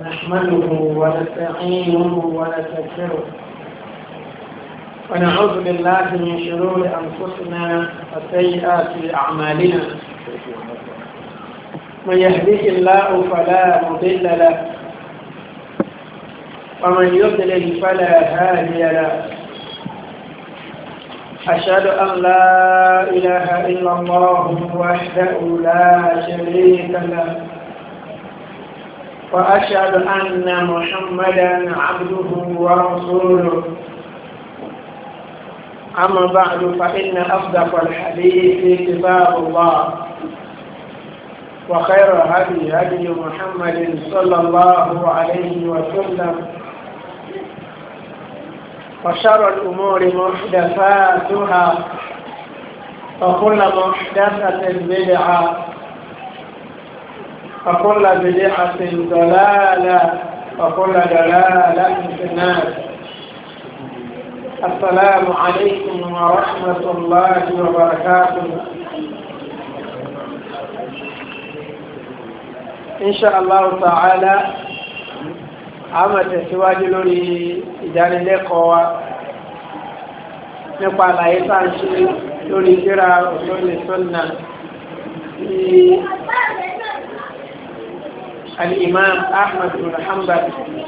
نحمده ونستعينه ونستغفره ونعوذ بالله من شرور أنفسنا وسيئات أعمالنا من يهده الله فلا مضل له ومن يضلل فلا هادي له أشهد أن لا إله إلا الله وحده لا شريك له وأشهد أن محمدا عبده ورسوله أما بعد فإن أصدق الحديث كتاب الله وخير هدي محمد صلى الله عليه وسلم وشر الأمور محدثاتها وكل محدثة بدعة وكل بدعة ضلالة وكل ضلالة في النار. السلام عليكم ورحمة الله وبركاته. إن شاء الله تعالى àmọ́ tẹ̀síwájú lórí ìdánilẹ́kọ̀ọ́ wa nípa àlàyé tá à ń ṣe lórí tírà Usul Sunnah tí al-Imam Ahmad bin Hanbal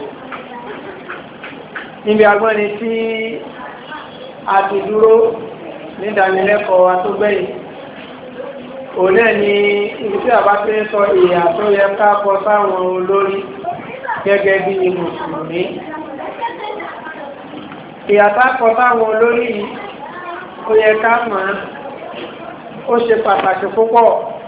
níbi agbọ́ni tí a ti dúró ní ìdánilẹ́kọ̀ọ́ wa tó gbẹ̀yìn òun náà ni ibi tí a bá fẹ́ sọ ìyà tó yẹ ká kọ sáwọn olórí gẹ́gẹ́ bí mùsùlùmí. Ìyàtọ̀ kọ táwọn olórí ó yẹ ká mọ̀ ó ṣe pàtàkì púpọ̀.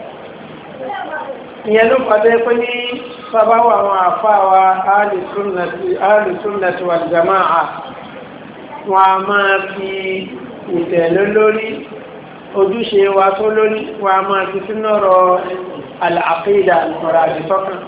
Ìyẹn ló pàdé pé ní sábáwọ̀ àwọn àfáà wa Ahlu Sunnati wal Jamā'ah wọn a máa fi ìtẹ̀lé lórí ojúṣe wa tó lórí wọn a máa fi sínú ọ̀rọ̀ al-aqīdah ọ̀rọ̀ àdìsọ́kàn.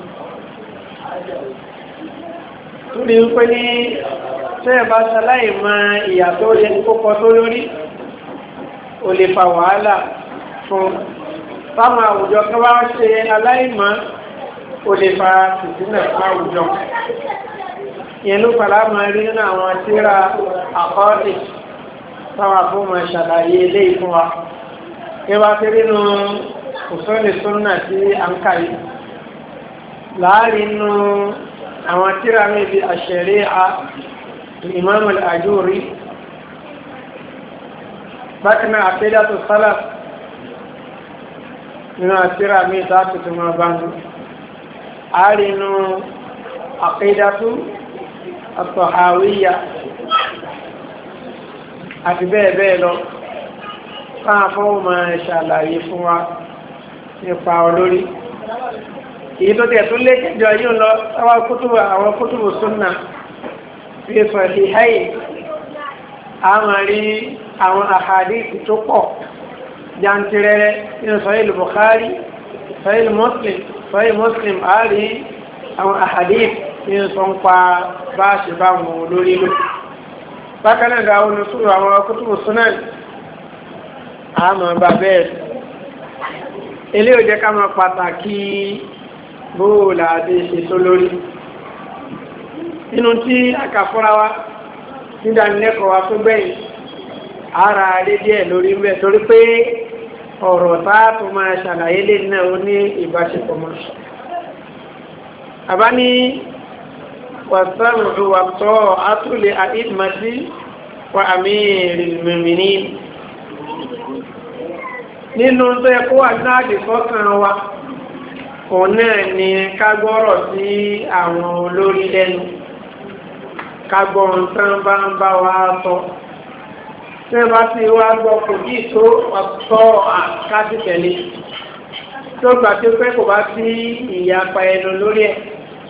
Torí wípé ní tẹ́ẹ̀ bá ṣaláì mọ ìyà tó yẹ kókọ tó lórí o lè fa wàhálà fún táwọn àwùjọ kan bá ṣe aláìmọ́ o lè fa fìtínà fún àwùjọ. Ìyẹn ló fara máa rí nínú àwọn tírà àkọọ́lẹ̀ táwọn àfọmọ̀ ṣàlàyé ilé ìfún wa. Ìwà ti rí nu Usul Sunnah tí à ń kà yìí. Láàrin nu àwọn tírà méjì àṣẹ̀ríà Imam al-Ajuri bákan náà Aqīdatu Salaf nínú tírà méjì àtútù máa bá ń àárínú Aqīdatu at-Tahāwiyya àti bẹ́ẹ̀ bẹ́ẹ̀ lọ káàfọ́ máa ṣàlàyé fún wa nípa olórí. Èyí tó tẹ̀ tó lé kẹjọ yíò lọ àwọn kútùbù súnnà fi Sahihayn a máa rí àwọn àhàdíìsì tó pọ̀ jantirẹrẹ nínú Sahih Bukhari, Sahih Muslim a rí àwọn àhàdíìsì nínú sọ ń pa bá ṣe bá wọn lórí lò. Bákan náà àwọn kútùbù súnnà a máa bá bẹ́ẹ̀. Ilé ò jẹ́ ká máa pàtàkì bóòlà àti ìṣètò lórí nínú tí a kà fúnra wa nídánilẹ́kọ̀ọ́ wa tó gbẹ̀yìn ara rí díẹ̀ lórí ń bẹ̀ torí pé ọ̀rọ̀ táàtù máa ṣàlàyé lè náà ó ní ìbáṣepọ̀ mọ́. àbá ní wàsánù wàtọ́ àtúlẹ̀ àìdìmọ̀sí wa amiril mu'minin nínú tó yẹ kó wà náà dìkọ́kàn wa òun náà ni ká gbọ́rọ̀ sí àwọn olórí lẹ́nu ká gbọ́rọ̀ tán bá ń bá wa sọ tí wọ́n bá ti wá gbọ́ kò kí tó ọ̀tọ́ àkájú tẹ̀lé tó gbà tó pé kò bá sí ìyapa ẹnu lórí ẹ̀.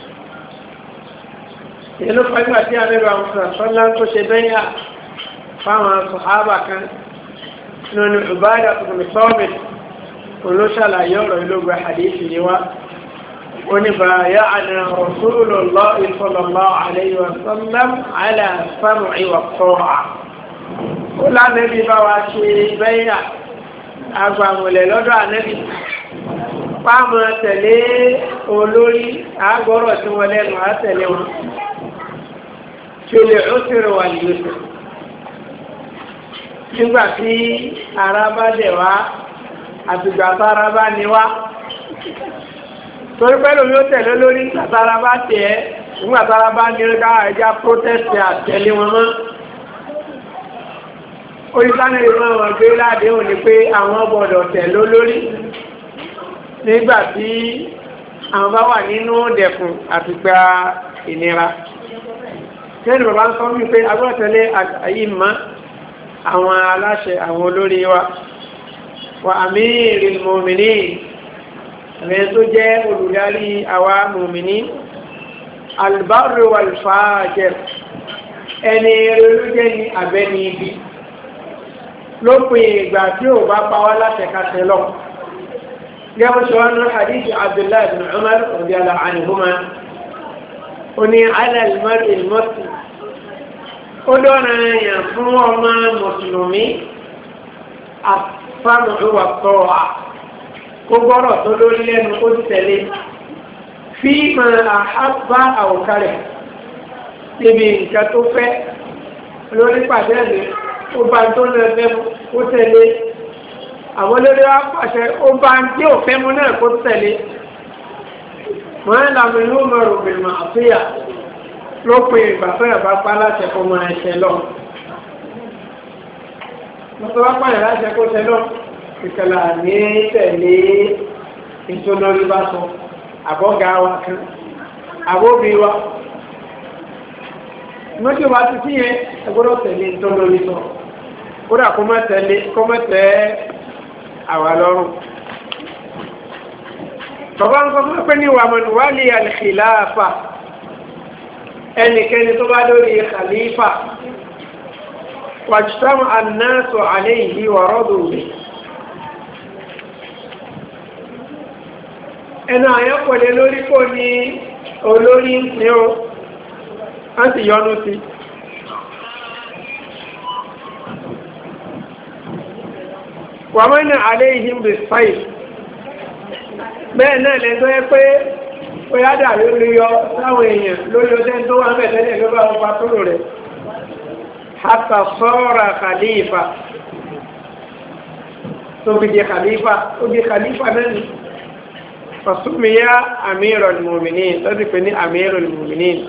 ìlú pàgbà tí abẹ́rẹ́ àwọn sọ̀rọ̀sọ́lá tó ṣe bẹ́yà fáwọn sàhábà kan nínú Ubadah ibn Samit olóṣàlàyé ọ̀rọ̀ ìlógbà hadisi ni wá oníbàáyá'ana Rasulullahi sallallahu alayhi wa sallam ala sam'i wa ta'a. Ó lánàbí bá wa ṣe bẹ́yà agbàmùlẹ̀ lọ́dọ̀ ànẹ́bí pàmò tẹ̀lé olórí àgọ́rọ̀ tí wọ́n lẹ́nu àtẹ̀lé wọn fil usri wal yusri nígbà tí ara bá dẹ̀ wá àtìgbà tára bá ní wá torí pẹ́lú mi ó tẹ̀lé lórí àtàrà bá tẹ̀ ẹ́ nígbà tára bá ní ká ẹja protest àtẹ̀lé wọn mọ́ orísánà ìmọ̀ wọn gbé ládéhùn ni pé àwọn gbọ́dọ̀ tẹ̀lé lórí nígbà tí àwọn bá wà nínú dẹ̀kùn àti gba ìnira tẹ́lẹ̀ bàbá ń sọ wípé agbọ́tẹ̀lé àyíma àwọn aláṣẹ àwọn olórí wa amiril mu'minin ẹ̀rẹ́ tó jẹ́ olùdarí àwa mùmìní albarri wal fajir ẹni rẹ̀ ní abẹ́ni ibi lópin ìgbà tí ò bá pa wá látẹ̀kàtẹ̀ lọ gẹ́gẹ́ sọ wọn hadith Abdullah ibn Umar radiyallahu anhuma ó ní ala al-mar'il muslim ó dọ́nà èèyàn fún ọmọ mùsùlùmí as-sam'u wat-ta'a kó gbọ́rọ̀ tó lórí lẹ́nu ó ti tẹ̀lé fima ahabba aw kariha níbi nǹkan tó fẹ́ lórí pàdé ẹ̀mí ó bá tó lọ fẹ́ ó tẹ̀lé àwọn olórí wa pàṣẹ ó bá tí ò fẹ́ mú náà kó tẹ̀lé wọ́n ń làmì inú mọ̀rọ̀ bìnnà àfíà lópin ìgbà fẹ́ bá pa láṣẹ kó mọ ẹ̀ṣẹ̀ lọ. Mọ́tò wá pààyàn láṣẹ kó ṣẹ lọ ìkẹlẹ̀ àní tẹ̀lé ìtòlórí bá sọ àbọ̀gá wa kan àbóbi wa. Mọ́tò wá ti sí yẹn ẹgbọ́dọ̀ tẹ̀lé ìtòlórí sọ. Kódà kó má tẹ́ àwa lọ́rùn. Bàbá ń sọ fún pé ní wàmọ̀nù wà ní al-khilafa ẹnikẹ́ni tó bá lórí khalifa wàjútàmù an-nasu alayhi wa radu bihi. Ẹnu àyẹ́kọ̀lẹ̀ lórí kò ní olórí ní ó, wọ́n sì yọ́nú sí. Wàmọ́nà alayhim bis-sayf bẹ́ẹ̀ náà lẹ́tọ́ ẹ pé ó yádà lórí yọ láwọn èèyàn lórí ọjọ́ tó wà mẹ́tẹ́lẹ̀ ló bá wọn pàtólò rẹ̀ hatta sara khalifa tó fi jẹ khalifa ó jẹ khalifa náà ni fasumiya amirul mu'minin tó ti pè ní amirul mu'minin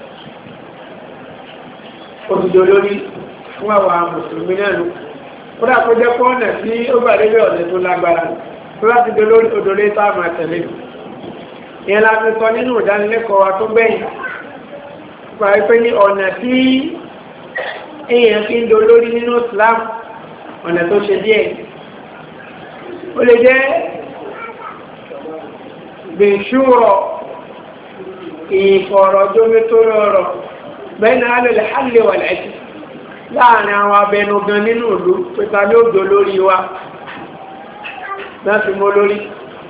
òdìdó lórí fún àwọn mùsùlùmí náà ló kódà kó jẹ́ pọ́ọ̀nà tí ó bá lébẹ̀ ọ̀nà tó lágbára láti dé lórí òdòlé táàmù àtẹ̀lé ìyẹn láti sọ nínú ìdánilẹ́kọ̀ọ́ wa tó gbẹ̀yìn pa pé ní ọ̀nà tí èèyàn fi ń do lórí nínú Islam ọ̀nà tó ṣe díẹ̀ ó lè jẹ́ bẹ̀ṣúrọ̀ ìfọ̀rọ̀jómẹ́tòrọ̀ bẹ́ẹ̀ náà lè hálẹ̀ wà láti láàrin àwọn abẹnugan nínú ìlú pẹ̀ta ní òjò lórí wa láti mọ́ lórí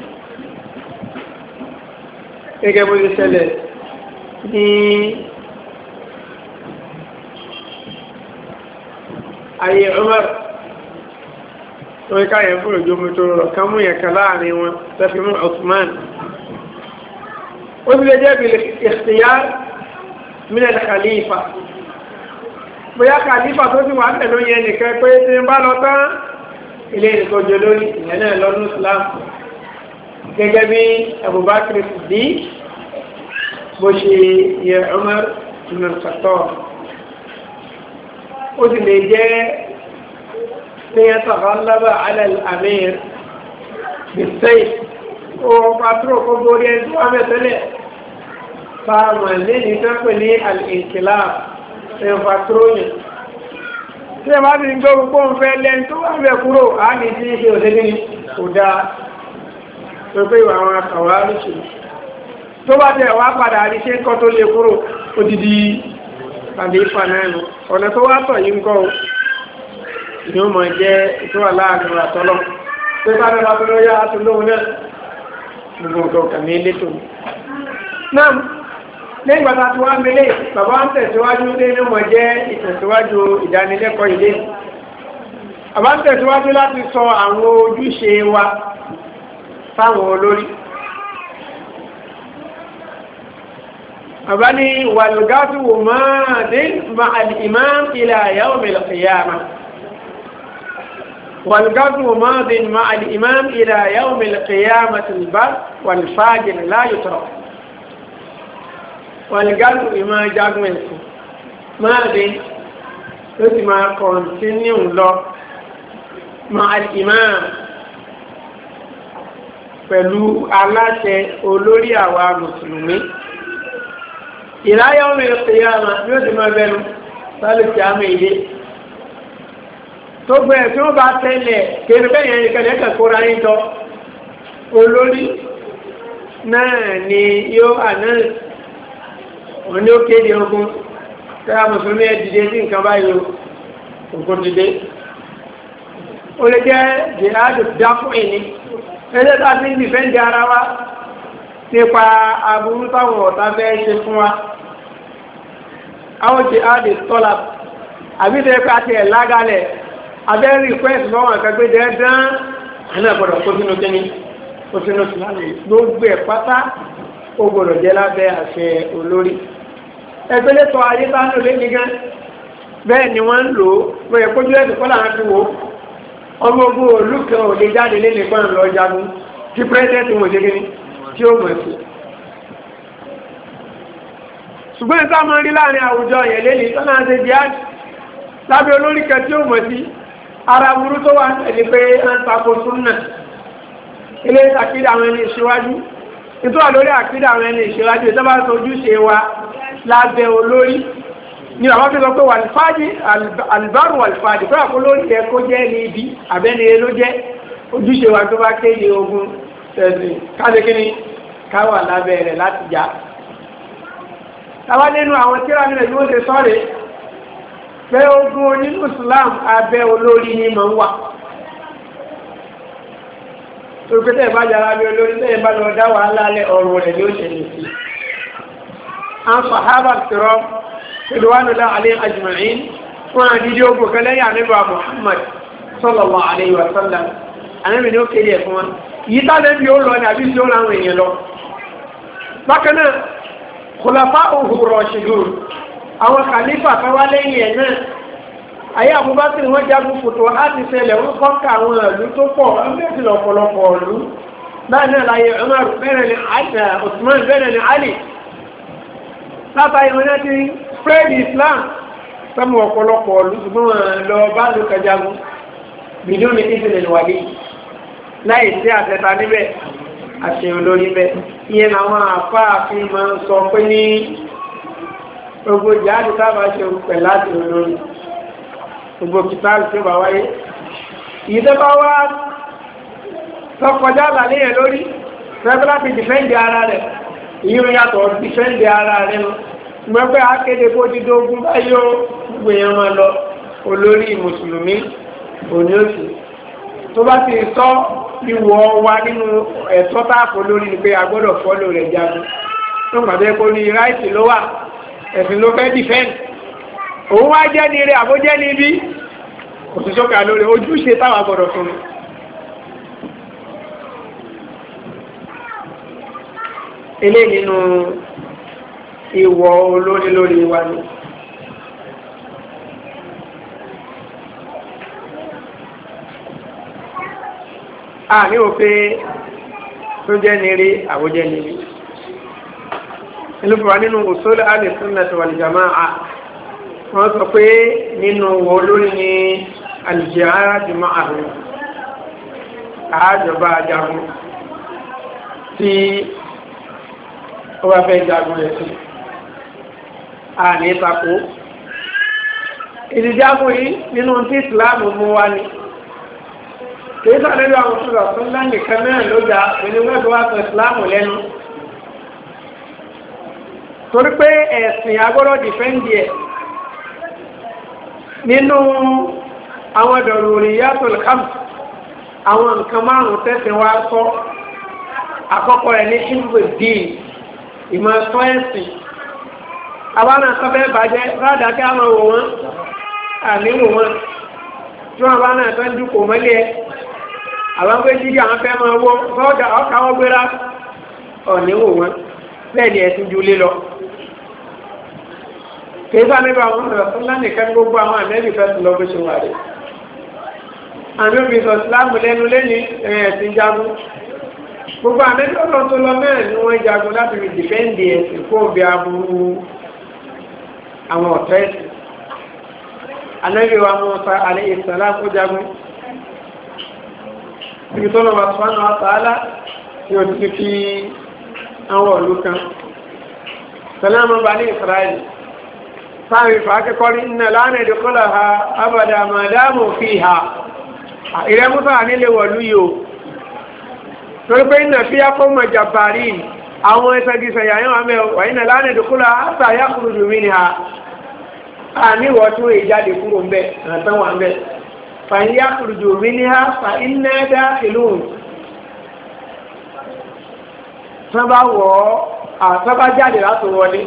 gẹ́gẹ́ bó ṣe ṣẹlẹ̀ ní ayé Umar tó ń káyẹ̀ fún òjò mú tó rọ̀ ká mú yẹ̀kà láàrin wọn tẹ́fì mú Uthman ó sì lè jẹ́ bí ikhtiyar min al-khalifa bóyá khalifa tó sì wà tẹ̀lú yẹn nìkan pé tí ń bá lọ tán ilé ìtọ́jú lórí ìyẹn náà lọ́nà Islam gẹ́gẹ́ bí Abubakar Siddiq bó ṣe yẹ Umar ibn al-Khattab ó sì lè jẹ́ tẹ́yẹ tàbálàbà ala al-amir bis-sayf ó pàtó kó borí ẹni tó wà mẹ́tẹ́lẹ̀ fáàmà lẹ́ni tó pè ní al-inqilab ẹ̀fàtróyìn tí ẹ bá ti ń gbọ́ gbogbo ń fẹ́ lẹ́n tó wà bẹ̀ kúrò á ní tí ṣe òṣèlú ní kò dáa tó pé ìwà àwọn akàwà ríṣì tó bá tẹ̀ wá padà rí ṣe ń kọ́ tó lè kúrò odidi tàbí fanáàlú ọ̀nà tó wá tọ̀ yí ń kọ́ ni ó mọ̀ jẹ́ tó wà láàrin àtọ́lọ́ tó bá tẹ̀ bá tó lọ́yà tó lóhun náà gbogbo nǹkan ní ilé tó náà lẹ́yìn gbàtà tí wọ́n mẹ́lẹ̀ bàbá ń tẹ̀síwájú nínú mọ̀ jẹ́ ìtẹ̀síwájú ìdánilẹ́kọ̀ọ́ ilé bàbá ń tẹ̀síwájú láti sọ àwọn ojúṣe wa fáwọn olórí. àbá ní wàlúgátù wò máa dé ma'al imam ila yawmil qiyamah wàlúgátù wò máa dé ma'al imam ila yawmil qiyamah al-bar wal-fajir la yutrak. wàlúgátù ìmọ̀ jagun ẹ̀sìn máa dé ló ti máa kọ̀ntínú lọ ma'al imam pẹ̀lú aláṣẹ olórí àwa mùsùlùmí. ìláyà ọmọ ìpìyà àmà bí ó ti máa bẹnu sálùkì àmì ilé tó gbé tí wọ́n bá tẹ́lẹ̀ kéré bẹ́ẹ̀ yẹn ìkẹlẹ̀ kẹ́kọ́ra yín tọ́ olórí náà ni yóò àná wọn ni ó kéde ogun tẹ́lá mùsùlùmí ẹ̀ dìde sí nǹkan báyìí ogun dìde ó lè jẹ́ jihad dáfún ìní ẹgbẹ́ tá a ti ń dìfẹ́ǹdì ara wa nípa aburú táwọn ọ̀tá fẹ́ ṣe fún wa àwọn jihad tọ́lá àbí tẹ́ pé a ti ẹ̀ lágálẹ̀ abẹ́ request lọ́wọ́ àkàgbé dẹ́ẹ́dán àná gbọ́dọ̀ kó sínú kíní kó sínú síláàmù gbogbo ẹ̀ pátá ó gbọ́dọ̀ jẹ́ lábẹ́ àṣẹ olórí ẹgbẹ́ lẹ́tọ̀ ayé bá ń lò lé ní gan bẹ́ẹ̀ ni wọ́n ń lò ó bẹ́ẹ̀ kójú ẹ̀sìn kọ́lá wọn fi wò ó ọmọ ogun olùkẹ́ ò lè jáde lé nìkan lọ jagun tí pírẹ́sẹ̀tì wọn ṣe kíní tí ó mọ̀ sí. ṣùgbọ́n ìta máa ń rí láàrin àwùjọ yẹn lé ní tọ́nà ṣe jihad lábẹ́ olórí kan tí ó mọ̀ sí ara burú tó wà ẹni pé ń tako súnnà ilé àkídà àwọn ẹni ìṣíwájú nítorí wà lórí àkídà àwọn ẹni ìṣíwájú ìjọba tójú ṣe wa lábẹ́ olórí ní àwọn fi sọ pé wàlfáàjì alìbárù wàlfáàjì pé àkó lórí ẹ kó jẹ́ ní ibi àbẹ́ni ló jẹ́ ojúṣe wa tó bá kéde ogun tẹ̀sí káṣekíní káwà lábẹ́ rẹ̀ láti jà. táwa nínú àwọn tíra nílẹ̀ yóò ṣe sọ́rẹ̀ pé ogun onínú Islam abẹ́ olórí ni mọ̀ ń wà. Òkúté ìbájára bí olórí tẹ́yìn bá lọ dá wàhálà alẹ́ ọ̀rọ̀ rẹ̀ ni ó ṣẹlẹ̀ sí. Àwọn sàhábà tìrọ ridwanullahi alayhim ajma'in fún àdídí ogun kan lẹ́yìn àníbà Muhammad sallallahu alayhi wa sallam. Àníbì ni ó kéde ẹ̀ fún wa. Yìí tálẹ́ bí ó lọ ní àbí tí ó láwọn èèyàn lọ. Bákan náà, khulafa'uhu rashidun. Àwọn kàlífà kan wá lẹ́yìn ẹ̀ náà. Ayé Abubakar wọ́n jagun fòtò láti ṣẹlẹ̀ wọ́n kọ́kà àwọn ìlú tó pọ̀ ọ́nbẹ́sì lọ́pọ̀lọpọ̀ ìlú. Báyìí náà láyé Umar bẹ́rẹ̀ ni Usman bẹ́rẹ̀ ni Ali. Látàrí wọn náà ti spread Islam sọ́mù ọ̀pọ̀lọpọ̀ ìlú ṣùgbọ́n wọn lọ bá ló kẹjagun. Bìdó ni ìṣẹ̀lẹ̀ ìwàlí. Láì sí àtẹta níbẹ̀ àṣẹ olórí bẹ́ẹ̀. Ìyẹn àwọn àfáàfin máa ń sọ pé ní gbogbo jáde sábà ṣe pẹ̀ láti olórí. Gbogbo kìtàlù tí ó bá wáyé ìdẹ́bá wá tọ́kọjá àlàyé lórí fẹ́bílá ti dìfẹ́ǹdì ara rẹ̀ ìyún yàtọ̀ dìfẹ́ǹdì ara rẹ̀ lọ gbẹ́gbẹ́ akéde kó dídó ogun báyìí ó gbogbo èèyàn máa lọ olórí mùsùlùmí òní òsì tó bá ti sọ ìwọ̀ wa nínú ẹ̀tọ́ táàpù lórí ni pé a gbọ́dọ̀ fọ́lò rẹ̀ jagun tó pàdé kó ní ráìtì ló wà ẹ̀sìn ló fẹ́ dìfẹ́ǹdì òun wá jẹ́ ní eré àbójẹ́ ní ibi kò sí sọ́kà lórí ojúṣe táwà gbọ́dọ̀ fún ilé nínú ìwọ̀ olórí lórí wa ní a ní òfé tó jẹ́ ní eré àbójẹ́ ní ibi ìlú fún wa nínú usul al-sunnah wal jama'ah wọ́n sọ pé nínú olórí ni al-jihad ma'ahu àájọba ajagun tí ó bá fẹ́ jagun rẹ̀ sí àní tako ìdíjagun yìí nínú tí Islam mú wá ní kìí sàlẹ́lú àwọn ṣùgbọ́n tó ńlá nìkan náà ló jà pẹ̀lú mẹ́fẹ́ wá sọ Islam lẹ́nu torí pé ẹ̀sìn agbọ́dọ̀ dìfẹ́ǹdì ẹ̀ nínú àwọn daruriyatul khams àwọn nǹkan márùn-ún tẹ́sìn wá sọ àkọ́kọ́ rẹ̀ ní ṣíbù díì ìmọ̀ sọ ẹ̀sìn àbánà sọfẹ́ bàjẹ́ rádà kí a máa wò wọ́n àníwò wọn tí wọ́n bá náà tán dúkò mọ́lẹ̀ àwọn pé jíjí àwọn fẹ́ máa wó ọkà wọ́n gbéra ọ̀níwò wọn bẹ́ẹ̀ ni ẹ̀sìn ju lé lọ kèésà nígbà àwọn ọ̀rọ̀ tó lánìkan gbogbo àwọn àmẹ́bí fẹ́ tó lọ bó ṣe wà rẹ̀ àmì òbí sọ síláàmù lẹ́nu lẹ́ni ẹ̀sìn jagun gbogbo àmẹ́bí ọ̀rọ̀ tó lọ mẹ́rin ni wọ́n jagun láti fi dìfẹ́ǹdì ẹ̀sìn kó bí aburú àwọn ọ̀tọ́ ẹ̀sìn ànábì wa Mùsá alayhi salam kó jagun ibi tó lọ́wọ́ subhanahu wa ta'ala yóò ti fi àwọn ọ̀lú kan sàlámù bani Isra'il sáàrin fàákẹ́kọ́rí iná lánàá ìdíkọ́lá ha abàdà màdámù fi ha ìrẹ́ Mùsá nílé wọ̀lú yóò torí pé iná fi akọ́mọ̀ jàbàrí àwọn ẹsẹ̀gìsẹ̀ yàyàn àmẹ́ wà iná lánàá ìdíkọ́lá àtàyà kúrò jùmí ni ha a níwọ̀ tí ó ìjáde kúrò ń bẹ́ àtàwọn àmẹ́ fàyíyá kúrò jùmí ni ha fa iná dá ìlú sábà jáde látò wọlé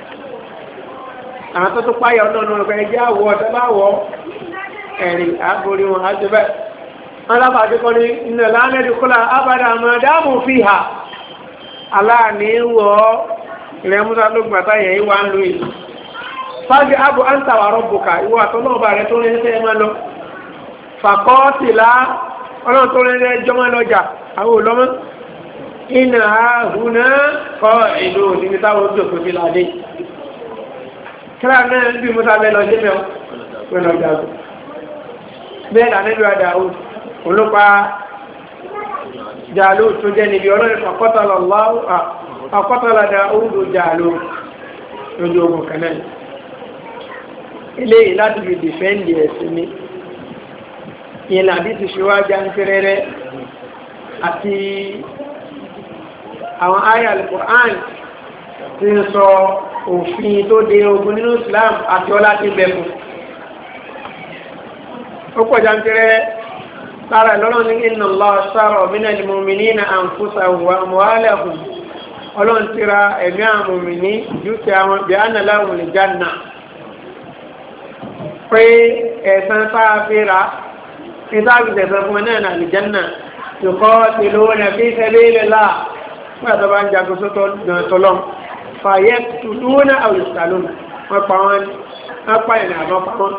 àwọn tó páyà ọ̀nà ọ̀gbẹ̀ ẹjẹ́ àwọ̀ ọ̀tẹ́báwọ̀ ẹ̀rìn àgbórí wọn àti bẹ́ẹ̀ wọ́n lábàájú kọ́ ní iná lánàá kọ́lá abàdà àmàdámù fi hà aláàní wọ́ ilẹ̀ Mùsá ló gbàtà yẹ̀ ìwà ń lò yìí fájú abu anta wa rabbuka ìwọ àtọ́lọ́ọ̀bà rẹ̀ tó rẹ̀ ṣẹ́ máa lọ fàkọ́ọ̀tìlá ọlọ́run tó rẹ̀ jọmọ́ lọ́jà àwọn olọ́mọ́ iná àhúná kọ́ ìlú òdìní táwọn ojú òkú ti láadé kíra náà bí Mùsá mẹ́lọ jẹ́ mẹ́lọ jagun bẹ́ẹ̀dà níbi àdá olópa jàló tó jẹ́ níbi ọlọ́rin àkọ́tàlá Dáúdù jàló lójú ogun kanáà ilé láti fi dìfẹ́ndì ẹ̀sìn ní ìyẹn àbí ti ṣíwájá ń fẹ́rẹ́rẹ́ àti àwọn àyà al-Qur'an tí ń sọ òfin tó de ogun nínú Islam àti ọlá tí bẹ̀kù ó pọ̀já ń tẹ́rẹ lára ìlọ́rọ̀ ní inna Allah shara minal mu'minina anfusahum wa amwalahum ọlọ́run ti ra ẹ̀mí àwọn mùmìnì dúkìá wọn bí anna lahumul janna pé ẹ̀sán táa fi ra ní táàbí tẹ̀sán fún ẹ̀nà ní àlìjánà yuqatiluna fi sabilillah fún àtọ́bá ń jagun sótọ́ tọ́lọ́m fàyẹ́ tùlúnà àwòsàlùm wọ́n pa wọn apá ìrìn àbọ̀ pa wọn.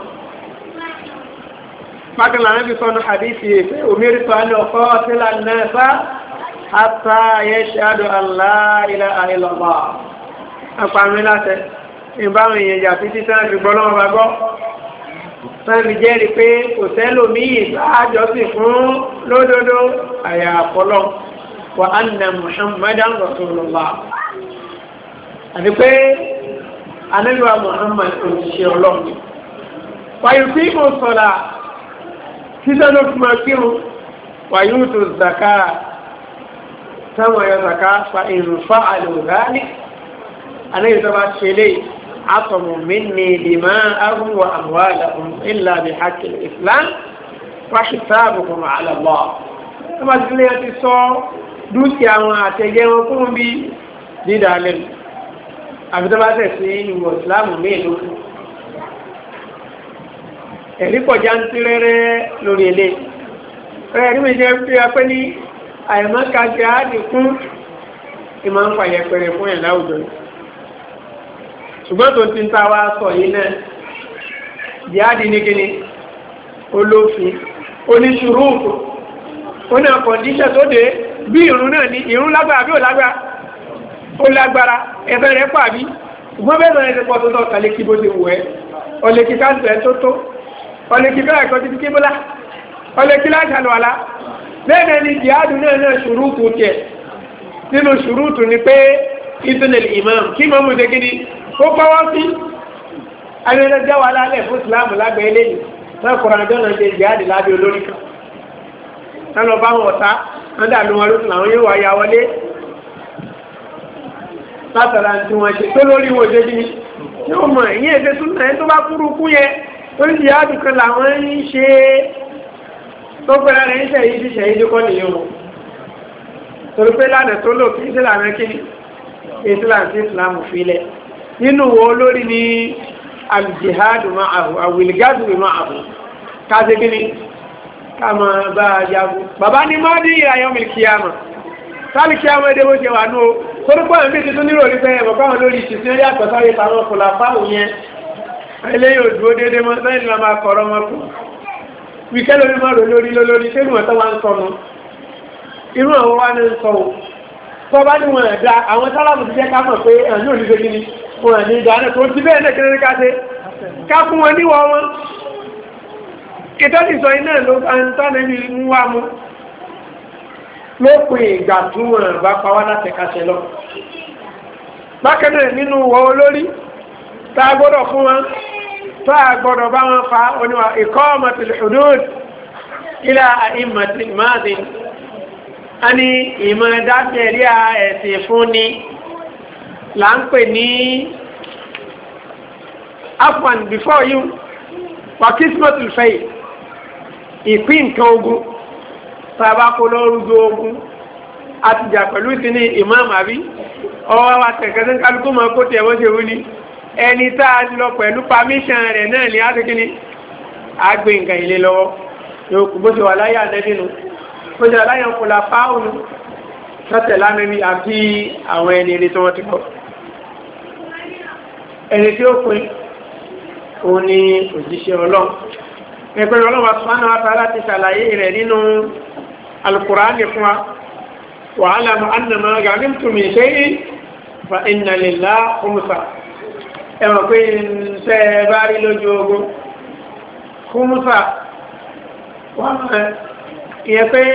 Mákànlá náà fi sọ́nà àdífì pé umirtu an uqatila an-nasa hatta yashhadu an la ilaha illallah. Apá mi láti ìbáwọn èèyàn jà títí sáà fi gbọ́ lọ́wọ́ bá gbọ́. Sáà fi jẹ́rìí pé kò sẹ́lòmíì sáájọ́sìn fún lódodo àyà àpọ̀lọ́ wa anna Muhammadan rasulullah. Àti pé anábíwá Muhammad òṣìṣẹ́ ọlọ́run wàyí tí kò sọ̀lá títẹ́ ló fi máa kírun wàyí tó zaka táwọn ẹ̀yọ zaka fa ìrùfà àlùgáàlì anábí tó bá ṣe lè àtọ̀mù minni dima'ahum wa amwalahum illa bi haqqil islam wa hisabuhum ala Allah. Tó bá ti lè ti sọ dúkìá wọn àtẹ̀jẹ́ wọn fún bí dídà lẹ́nu àbítọ́bá tẹ̀sí ìwọ̀ ìsìláàmù mélòó fún ẹ̀rí pọ̀já ń tí rẹ́rẹ́ lórí ilé ẹ̀rí mi jẹ́ pé a pé ní àìmọ́ka jihadi fún ìmọ̀ ń pàyẹ pẹ̀rẹ̀ fún ẹ̀ láwùjọ ṣùgbọ́n tó ti ń ta wá sọ yìí náà jihadi ní kíni olófin oníṣùrúùkù ó ní àkọ̀ndíṣẹ̀ tó dé bí ìrún náà ní ìrún lágbára bí ò lágbára ó lágbára ẹ̀fẹ́ rẹ̀ pàbí ṣùgbọ́n bẹ́ẹ̀ rẹ̀ ti pọ̀ tó tọ́ka lé kí bó ti wù ẹ́ ọlẹ́kí káàkiri tó tó ọlẹ́kí bẹ́ẹ̀ ẹ̀kọ́ títí kí bọ́lá ọlẹ́kí láṣàlùwàlá bẹ́ẹ̀ ni jihadu náà ṣùrúùtù tiẹ̀ nínú ṣùrúùtù ni pé ìtúnẹ̀lì imam kí mọ́ mú ṣe gidi ó pọ́wọ́ sí ayélujára wà lálẹ́ fún islam lágbẹ̀ẹ́ lẹ́yìn náà kọ̀ọ̀rọ̀ àjọ náà ṣe jihadi lábẹ́ olórí kan lọ bá wọn ọ̀tá wọ́n dà lóun ọdún làwọn yóò wáyà wọlé látara tí wọ́n ṣe tó lórí wọ́n ṣe bí yóò mọ̀ ìyí ẹ̀ṣẹ́ tún náà tó bá kúrú kú yẹ orí jihadi kan làwọn ń ṣe tó pẹ́lá rẹ̀ ń ṣẹ̀yí ti ṣẹ̀yí tó kọ́ nìyẹn wọn torí pé lánà tó lò kí ìsìlámù kíni ìsìlámù sí ìsìlámù filẹ̀ nínú wo olórí ní aljihadu ma'ahu awilgadu ma'ahu káṣe kíni ká máa bá a jagun bàbá ní má dín ìrayọ́ mílíkìyàmọ̀ sálìkìyàmọ̀ èdè bó ṣe wà ní o kórópò ẹ̀mí tuntun nílò orí fẹ́ ẹ̀bọ̀ káwọn lórí ìṣìṣẹ́ yàtọ̀ sáré tàwọn kòlà fáwọn yẹn eléyìí ò dúró déédéé mọ́ sẹ́yìn ni wọ́n máa kọ̀rọ̀ wọn kù wíkẹ́ lórí mọ́ lórí sínú ọ̀tọ́ wa ń sọ nu irú àwọn wa ní ń sọ o tó bá ní wọn ẹ̀dá àwọn sálàmù ti jẹ́ ká mọ̀ pé ẹ̀yìn òní ṣe kíni wọn ní ìdá náà tó ti bẹ́ẹ̀ náà kéré ká ṣe ká fún wọn níwọ̀ wọn ìtọ́jú sọ iná ló ń tọ́nà ní ń wá mu lópin ìgbà tí wọn bá pa wá láti kàṣẹ lọ bákan náà nínú wọ olórí tá a gbọ́dọ̀ fún wọn tó a gbọ́dọ̀ bá wọn fa oníwà iqamatul hudud ila a'immatil madin a ní ìmọ̀ dáṣẹ̀rí ẹ̀sìn fún ni là ń pè ní afwan before you pakismatul fay ìpín nǹkan ogun tàbá kó lọ́rùgbó ogun àtìjà pẹ̀lú sí ní imam àbí ọwọ́ wa tẹ̀kẹ́ sí kálukú mọ́ kó tẹ̀ wọ́n ṣe wú ní ẹni tá a lọ pẹ̀lú permission rẹ̀ náà ní àti kíní àgbé nǹkan ilé lọ́wọ́ yóò kú bó ṣe wà láyé àdẹ́dínú bó ṣe wà láyé ọkùnlá fáwọn sọ́tẹ̀ lánàbí àti àwọn ẹni eré tí wọ́n ti kọ́ ẹni tí ó pin òun ni òjíṣẹ́ ọlọ́run ẹgbẹ̀rún ọlọ́run subhanahu wa ta'ala ti ṣàlàyé rẹ̀ nínú al-Qur'ani fún wa wa'lamu annama ghanimtum min shay'in fa inna lillahi khumsa ẹ̀rọ pé ń tẹ́ bá rí lójú ogun khumsa ìyẹn pé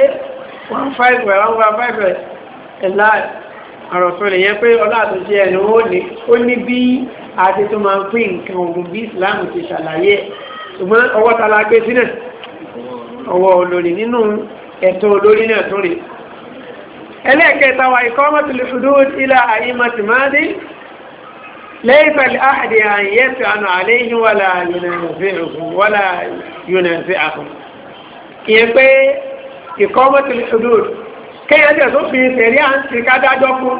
1.5 ẹ̀lá àrọ̀sọ̀lẹ̀ yẹn pé ọlá àtúnṣe ẹ̀nà ó ní bí àti tó máa ń pín nǹkan ogun bí Islam ti ṣàlàyé ṣùgbọ́n ọwọ́ tala gbé sínú ọwọ́ olórí nínú ẹ̀tọ́ olórí náà tó rí ẹlẹ́ẹ̀kẹta wa iqamatul hudud ila a'immati madi laysa li ahadin an yas'anu alayhi wala yunazi'uhum ìyẹn pé iqamatul hudud kéyànjẹ́ tó fi tẹ̀rí à ń ti kádájọ́ fún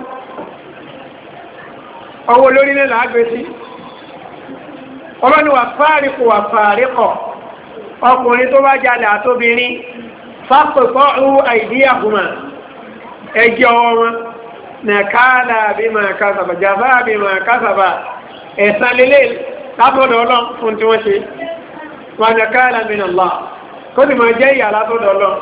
ọwọ́ olórí náà lágbé sí ọlọ́ni wà fáríkọ̀ ọkùnrin tó bá jalè àtóbìnrin fápẹ̀kọ́ ọ̀hún àìdíyàkùnmà ẹjẹ́ ọwọ́ wọn nà káàlà bí ma kásàbà jàbá bí ma kásàbà ẹ̀sàn lélẹ̀ látọ̀dọ̀ ọlọ́run fún tí wọ́n ṣe wà nà káàlà min Allah kó sì máa jẹ́ ìyà látọ̀dọ̀ ọlọ́run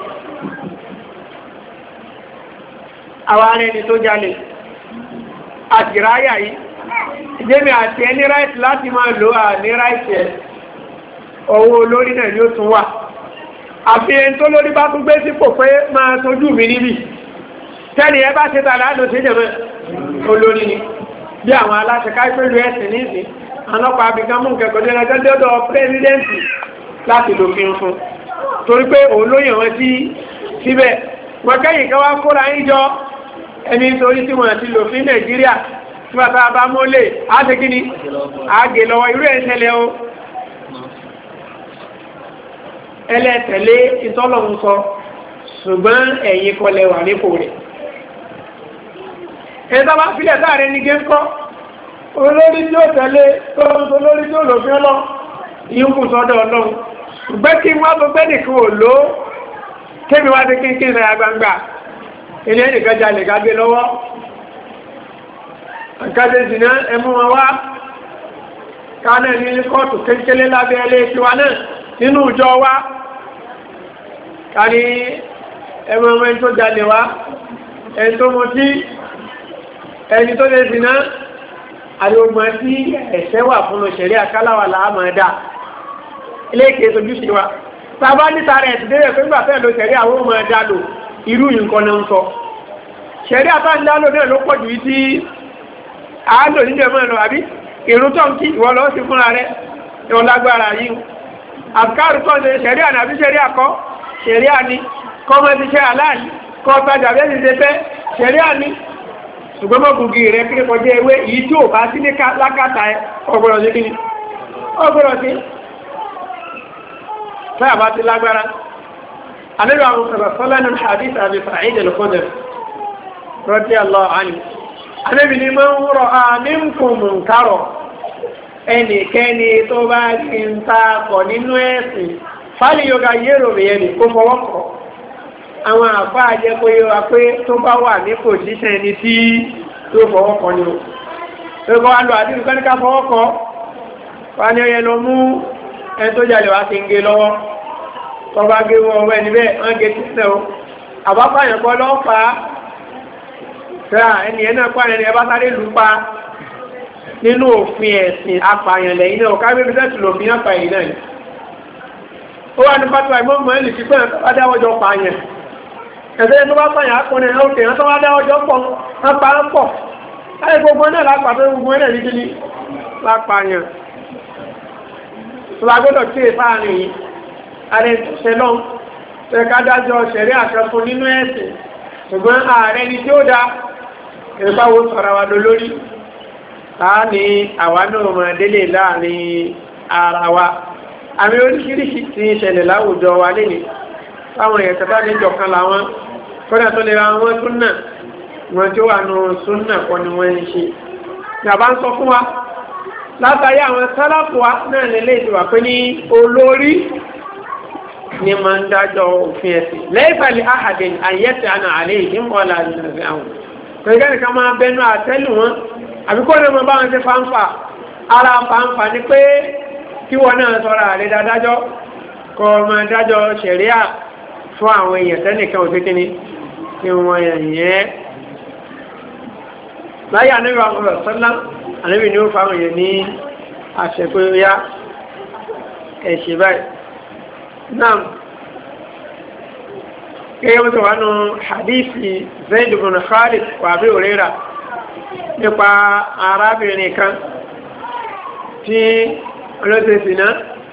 àwọn arẹni tó jalè àtìráyà yìí ìdẹ́mi àti ẹni ráìtì láti máa lò à ní ráìtì ẹ̀ owó olórí náà ni ó tún wà àfihàn tó lórí bá tún gbé sípò pé máa tójú mi níbi tẹ́ni ẹ bá ṣe tààrà àdó sí ìjọba olórí ni bí àwọn aláṣẹ káìpẹ́lú ẹ̀sìn ní ìsìn anọ́pàá abìkan mú kẹ́kọ̀ọ́ dé lọ́jọ́ dọ́dọ̀ pírẹ́sidẹ́ǹtì láti lòfin fún torí pé òun ló yàn wọ́n sí síbẹ̀ wọ́n kẹ́yìn kan wá kóra ń jọ ẹni torí tí wọ́n ti lòfin Nàìjíríà tí wọ́n ta bá mọ́lẹ̀ áṣe kí ni àgè lọ́wọ́ irú ẹ̀ṣẹ̀lẹ̀ o ẹlẹ́tẹ̀lé ìtọ́lọ̀hún sọ ṣùgbọ́n ẹ̀yin kọlẹ̀ wà nípò rẹ̀ ẹ̀ta bá fílẹ̀ sáàrẹ ní gẹ́ńkọ́ olórí tí ó tẹ̀lé olórí tí ó lòfin ọlọ́ ìyúnkù sọ́dọ̀ ọlọ́run ṣùgbẹ́ kí wọ́n tó gbẹ́ nìkan ò ló kébí wá dé kínkín rẹ̀ agbangba ilé ẹnìkan jalè gágbé lọ́wọ́ àkàdé ìsìnà ẹmú wọn wá káàná ní kọ́ọ̀tù kéńkélé lábẹ́ ẹlẹ́ tiwa náà nínú ìjọ wa ká ní ẹmọ ọmọ ẹni tó jalè wá ẹni tó mutí ẹni tó lè ìsìnà àdìgbògbòn tí ẹ̀ṣẹ̀ wà fún òṣèré àkálàwà láàmà dá ilé ìkéé sojú sí wa tàbá níta rẹ̀ ti dérẹ̀ pé nígbà fẹ́ lọ ṣẹ̀rí àwọn ọmọ ẹ̀dá lò irú nǹkan náà ń sọ ṣẹ̀rí àtàndálò náà ló pọ̀ jù tí àádò níjẹ̀ mọ́ ẹ̀lọ àbí ìrún tó ń kí ìwọ lọ sí fúnra rẹ̀ ìwọ lágbára yìí àbíkárù tó ń ṣe ṣẹ̀rí àná àbí ṣẹ̀rí àkọ́ ṣẹ̀rí àní kọ́mọ ti ṣe aláàlì kọ́ tajà bẹ́ẹ̀ ti ṣe fẹ́ ṣẹ̀rí àní ṣùgbọ́n mọ́ gùgì rẹ̀ kí kọjá ewé èyí tí ò bá sí ní lákàtà ọgbọ̀rọ̀ sí kí ni ọgbọ̀rọ̀ sí fẹ́ àbá ti lágbára àníbà àwọn sọ̀rọ̀sọ́lá nínú hadith Abi Sa'id al-Khudri radiyallahu anhu àníbì ní mọ́ ń rọ̀ minkum munkaran ẹnikẹ́ni tó bá ti ń ta kọ̀ nínú ẹ̀sìn fáàlì yoga yérò rèé ni kó fọwọ́ kọ́ àwọn àbá jẹ́ pé wá pé tó bá wà ní pòsíṣàn ẹni tí tó fọwọ́ kọ́ ni o ẹgbẹ́ wa lọ àdínú kan ní ká fọwọ́ kọ́ wa ní ọyẹ lọ mú ẹni tó jalè wá ti ń gé lọ́wọ́ tó bá gé wọ́n ọwọ́ ẹni bẹ́ẹ̀ wọ́n gé títẹ̀ o àbáfàyàn kọ́ lọ́ọ́ fà á tẹ́lá ẹni ẹ̀ náà pààyàn ni ẹ bá sáré lù pa nínú òfin ẹ̀sìn apààyàn lẹ́yìn náà ká bébí sẹ́tù lòfin apààyàn náà ó wà ní pátá ìmọ̀ọ́mọ̀ ẹ̀ lè fi pẹ́ bá dáwọ́jọ́ pààyàn ẹ̀sẹ̀ tó bá pààyàn akọni ẹ̀ òkè tó bá dáwọ́jọ́ pọ̀ wọ́n pa ń pọ̀ láì gbogbo náà lápá tó gbogbo náà ní kíní lápààyàn tó bá gbọ́dọ̀ tí èèfà rìn yìí ààrẹ ṣẹlọ́n tẹ́ká dájọ́ ṣẹ̀rí àkẹ́kọ̀ọ́ nínú ẹ̀sìn ṣùgbọ́n ààrẹ ni tí ó dá ìrìnpáwó sọ̀rọ̀ wa lórí táà ní àwa náà mọ̀ délé láàrin ara wa àmì oríṣiríṣi tí ń ṣẹlẹ̀ láwùjọ wa lè ní táwọn èèyàn tẹ́tà níjọ kan làwọn kọ́nà tó lè ra wọn súnà wọn tí ó wà nù súnà kọ́ ni wọ́n ń ṣe ìjàmbá ń sọ fún wa látàrí àwọn sálàfù wa náà lélẹ́ ìdìbò pé ní olórí ni máa ń dájọ́ òfin ẹ̀sìn lẹ́yìnfàlì àhàdìn àyẹ̀tẹ̀ àná àlẹ́ ìdímọ̀ọ́lá àdìsẹ̀ àwọn kẹ̀kẹ́ nìkan máa bẹnu àtẹ́lù wọn àbíkọ́ ní ọmọ bá wọn ṣe fáńfà ara fáńfà ni pé kí wọn náà sọ̀rọ̀ àlẹ́ dájọ́ kọ́ ọmọ dájọ́ ṣẹ̀ríà fún àwọn èèyàn tẹ́nìkan òṣèkíní tí wọ́n yẹn láyé àníbà ọ̀rọ̀ sọ́lá àníbì ní ó fáwọn èèyàn ní àṣẹ pé ó yá ẹ̀ṣẹ̀ báyìí náà gẹ́gẹ́ bí wọ́n nù hadithi Zaid ibn Khalid wà bí òrera nípa arábìnrin kan tí olóṣèṣì náà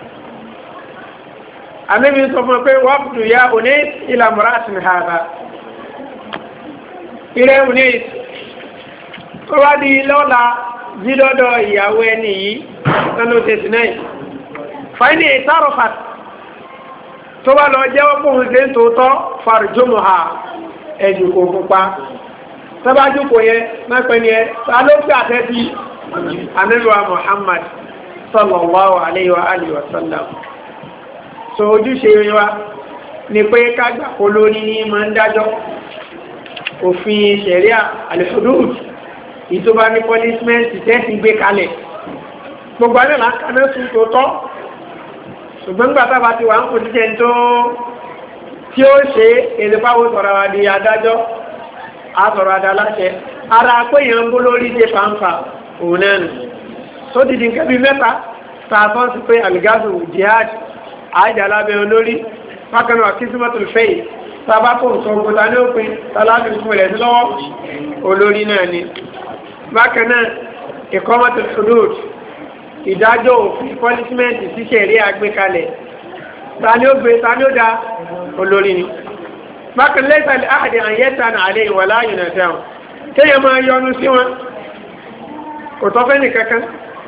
àníbì sọ fún pé wọ́pùtù ya Unais ila muratin hada ilẹ̀ Unais ó wá di lọ́la jídọ́dọ̀ ìyàwó ẹni yìí olóṣèṣì náà fàíní ìtàrọ̀fà tó bá lọ jẹ́wọ́ fóun ṣe ń tòótọ́ farjumuha ha ẹ̀jù kò pupa sábàjú kò yẹ mẹ́pẹ́ ni ẹ ta ló gbé àtẹ́bí anábíwá Muhammad sallallahu alayhi wa alihi wa sallam so ojúṣe wa ni pé kágbà kó lórí ní máa ń dájọ́ òfin ṣẹ̀ríà al-hudud ìtọ́ba ní punishment tẹ́sí gbé kalẹ̀ gbogbo alẹ́ là ń kaná sùn tòótọ́ ṣùgbọ́n gbàtà bá ti wà ń kò jíjẹ tó tí ó ṣe èdèpáwò sọ̀rọ̀ àdì adájọ́ àsọ̀rọ̀ adáláṣẹ ara pé èèyàn ń bó lórí dé fàǹfà òun náà nù tó dìdì nǹkan bíi mẹ́ta tààtọ́ sí pé àlìgáàsù jihad àìjàlábẹ́ olórí bákan náà kìsímọ́tò fẹ́yì sábà kò sọ gbọ́dá ní òpin tàlábì fún rẹ̀ lọ́wọ́ olórí náà ni bákan náà ìkọ́mọ́tò hudud ìdájọ́ òfin punishment tí ṣẹ̀rí àgbékalẹ̀ tani ó gbé tani ó dá olórí ni bákan lẹ́sàlẹ̀ àdì àyẹ́ta nà àlẹ́ ìwọ̀lá yìí tẹ́wọ̀n kéèyàn máa yọnu sí wọn kò tọ́fẹ́ ní kankan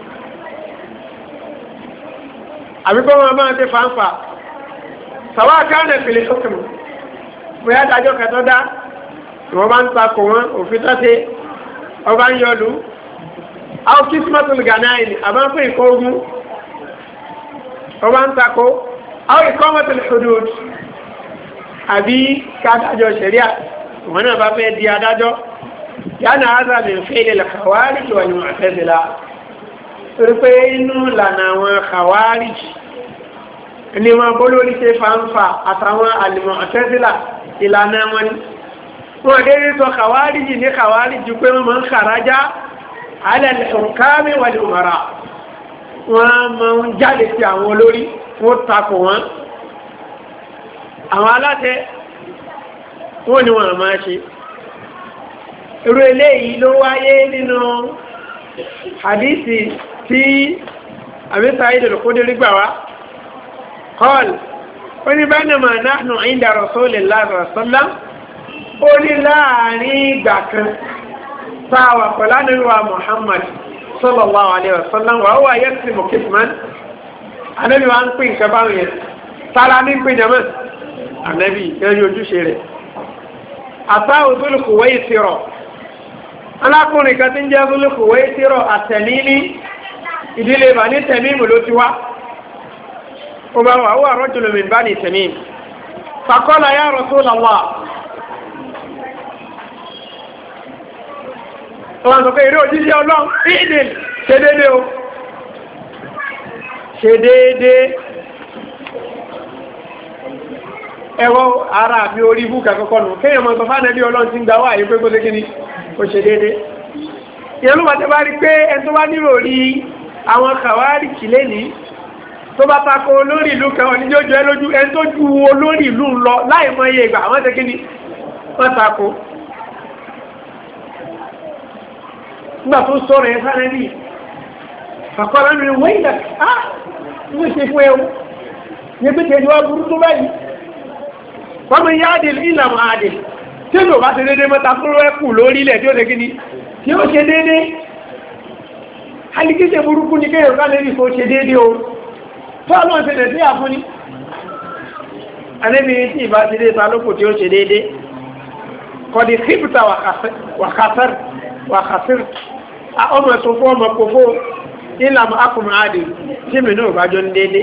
àbíkọ́ wọn máa tẹ fàǹfà sàwọ́ àkáànà ìpìlẹ̀ sókè mọ́ bóyá dájọ́ kẹtọ́ dá ìwọ́n bá ń takò wọn òfin tọ́tẹ́ ọba ń yọlu àwọn kìsímọ́tòlù gànáìlì àbá ń pè ìkọ́ ogun ọba ń takò àwọn ìkọ́mọ́tòlù hudud àbí kádájọ́ ṣẹ̀ríà wọn náà bá fẹ́ di adájọ́ yánà ázàbì ń fẹ́ ilẹ̀ kàwárìjì wà ní Mu'tazila torí pé inú lànà àwọn kàwárìjì ni wọn bólórí ṣe fàǹfà àtàwọn al-Mu'tazila ìlànà wọn ni wọn dédé sọ kàwárìjì ní kàwárìjì pé wọn máa ń kàrájá ala al-hukami wal-umara wọn máa ń jáde sí àwọn olórí wọn takò wọn àwọn aláṣẹ wọn ni wọn máa ṣe irú eléyìí ló wáyé nínú hadisi tí Abi Sa'id al-Khudri gbà wá qala ó ní baynama nahnu 'inda rasulillahi sallallahu alaihi wasallam ó ní láàrin ìgbà kan sáwà pẹ̀lú ànábì Muhammad sallallahu alaihi wasallam wa huwa yaqsimu qisman ànábì wa ń pín nǹkan báwọn yẹn tààrà ní pín jẹ́mọ́ ànábì yẹn ojúṣe rẹ̀ àtàwọn Dhul Khuwaysira alákùnrin kan tí ń jẹ́ Dhul Khuwaysira at-Tamimi ìdílé bà ní Tẹ̀mímù ló ti wá ó bá wà ó wà rajulun min Bani Tamim faqala ya Rasulallah wọ́n sọ pé eré òjíṣẹ́ ọlọ́run ìdè ṣe dédé o ṣe dédé ẹwọ́ ara mi orí búkà kọ́kọ́ nù kéèyàn mọ́ sọ fánẹ́bí ọlọ́run ti ń gbà wá àyè pé kó lé kíní ó ṣe dédé ìyẹn ló bá tẹ́ bá rí pé ẹni tó bá nílò rí àwọn kàwárí kìlé ní tó bá tako olórí ìlú kan oníjójú ẹ lójú ẹni tó ju olórí ìlú lọ láì mọ iye ìgbà àwọn tẹ́ kíní wọ́n tako nígbà tó sọ̀rọ̀ ẹ̀ sáré ní àkọ́lá mi wọ́n ìdá ní ṣe fún ẹwọ́ ní pé tẹ́jú wá burú tó báyìí wọ́n mú yá àdè ìlànà àdè tí ó bá ṣe dédé mọ́ta fún ẹkù lórílẹ̀ tí ó ṣe kíní tí ó ṣe dédé alìkíṣẹ́ burúkú ní kéèrò ká lè rí fó ṣe dédé o tó ọlọ́run ṣe lẹ̀ sí àfúnni alẹ́bí tí ìbá ti dé ta lókù tí ó ṣe dédé kọ̀dí kípùtà wàkàfẹ́r ọmọ tó fọ́ ọmọ kò fó ìlànà akùnrin àdè tí mi náà bá jọ ní dédé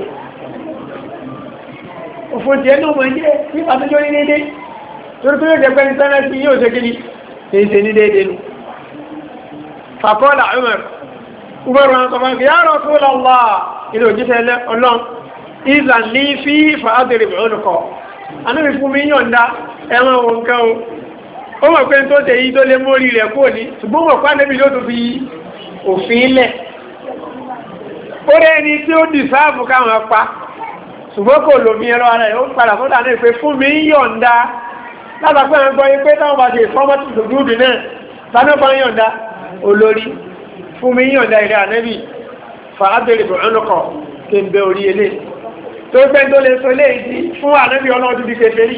òfin tí ẹnu ọmọ jẹ́ nípa tó jọ ní dédé torí tó yóò jẹ́ pẹ́ni tánà sí yóò ṣe kíní ṣe ní dédé nù fàkọ́lá Umar wọn sọ fún ya Rasulullah ilé òjíṣẹ́ ọlọ́run ìzà ní fí fàádìrì olùkọ́ anábi fún mi yọ̀nda ẹwọ́n wọn kan ó mọ̀ pé tó tẹ̀ yí tó lé mórí rẹ̀ kúrò ní ṣùgbọ́n mọ̀ pá níbi ló tó fi òfin ilẹ̀ ó rẹ̀ ní tí ó dì sáàbù káwọn pa ṣùgbọ́n kò lòmí ẹ̀rọ ara ẹ̀ ó padà fọ́dà náà pé fún mi yọ̀nda látàpẹ́ àwọn gbọ́ pé táwọn bá ti fọ́mọ́tì lòdúdù náà sanúbọ̀ yọ̀nda olórí fún mi yọ̀nda ìrẹ́ ànẹ́bì fàábẹ̀rẹ̀ bọ̀rọ̀lọ́kọ̀ kí n bẹ orí ilé tó fẹ́ tó lè sọ ilé ìdí fún ànẹ́bì ọlọ́dún bí kèfèrí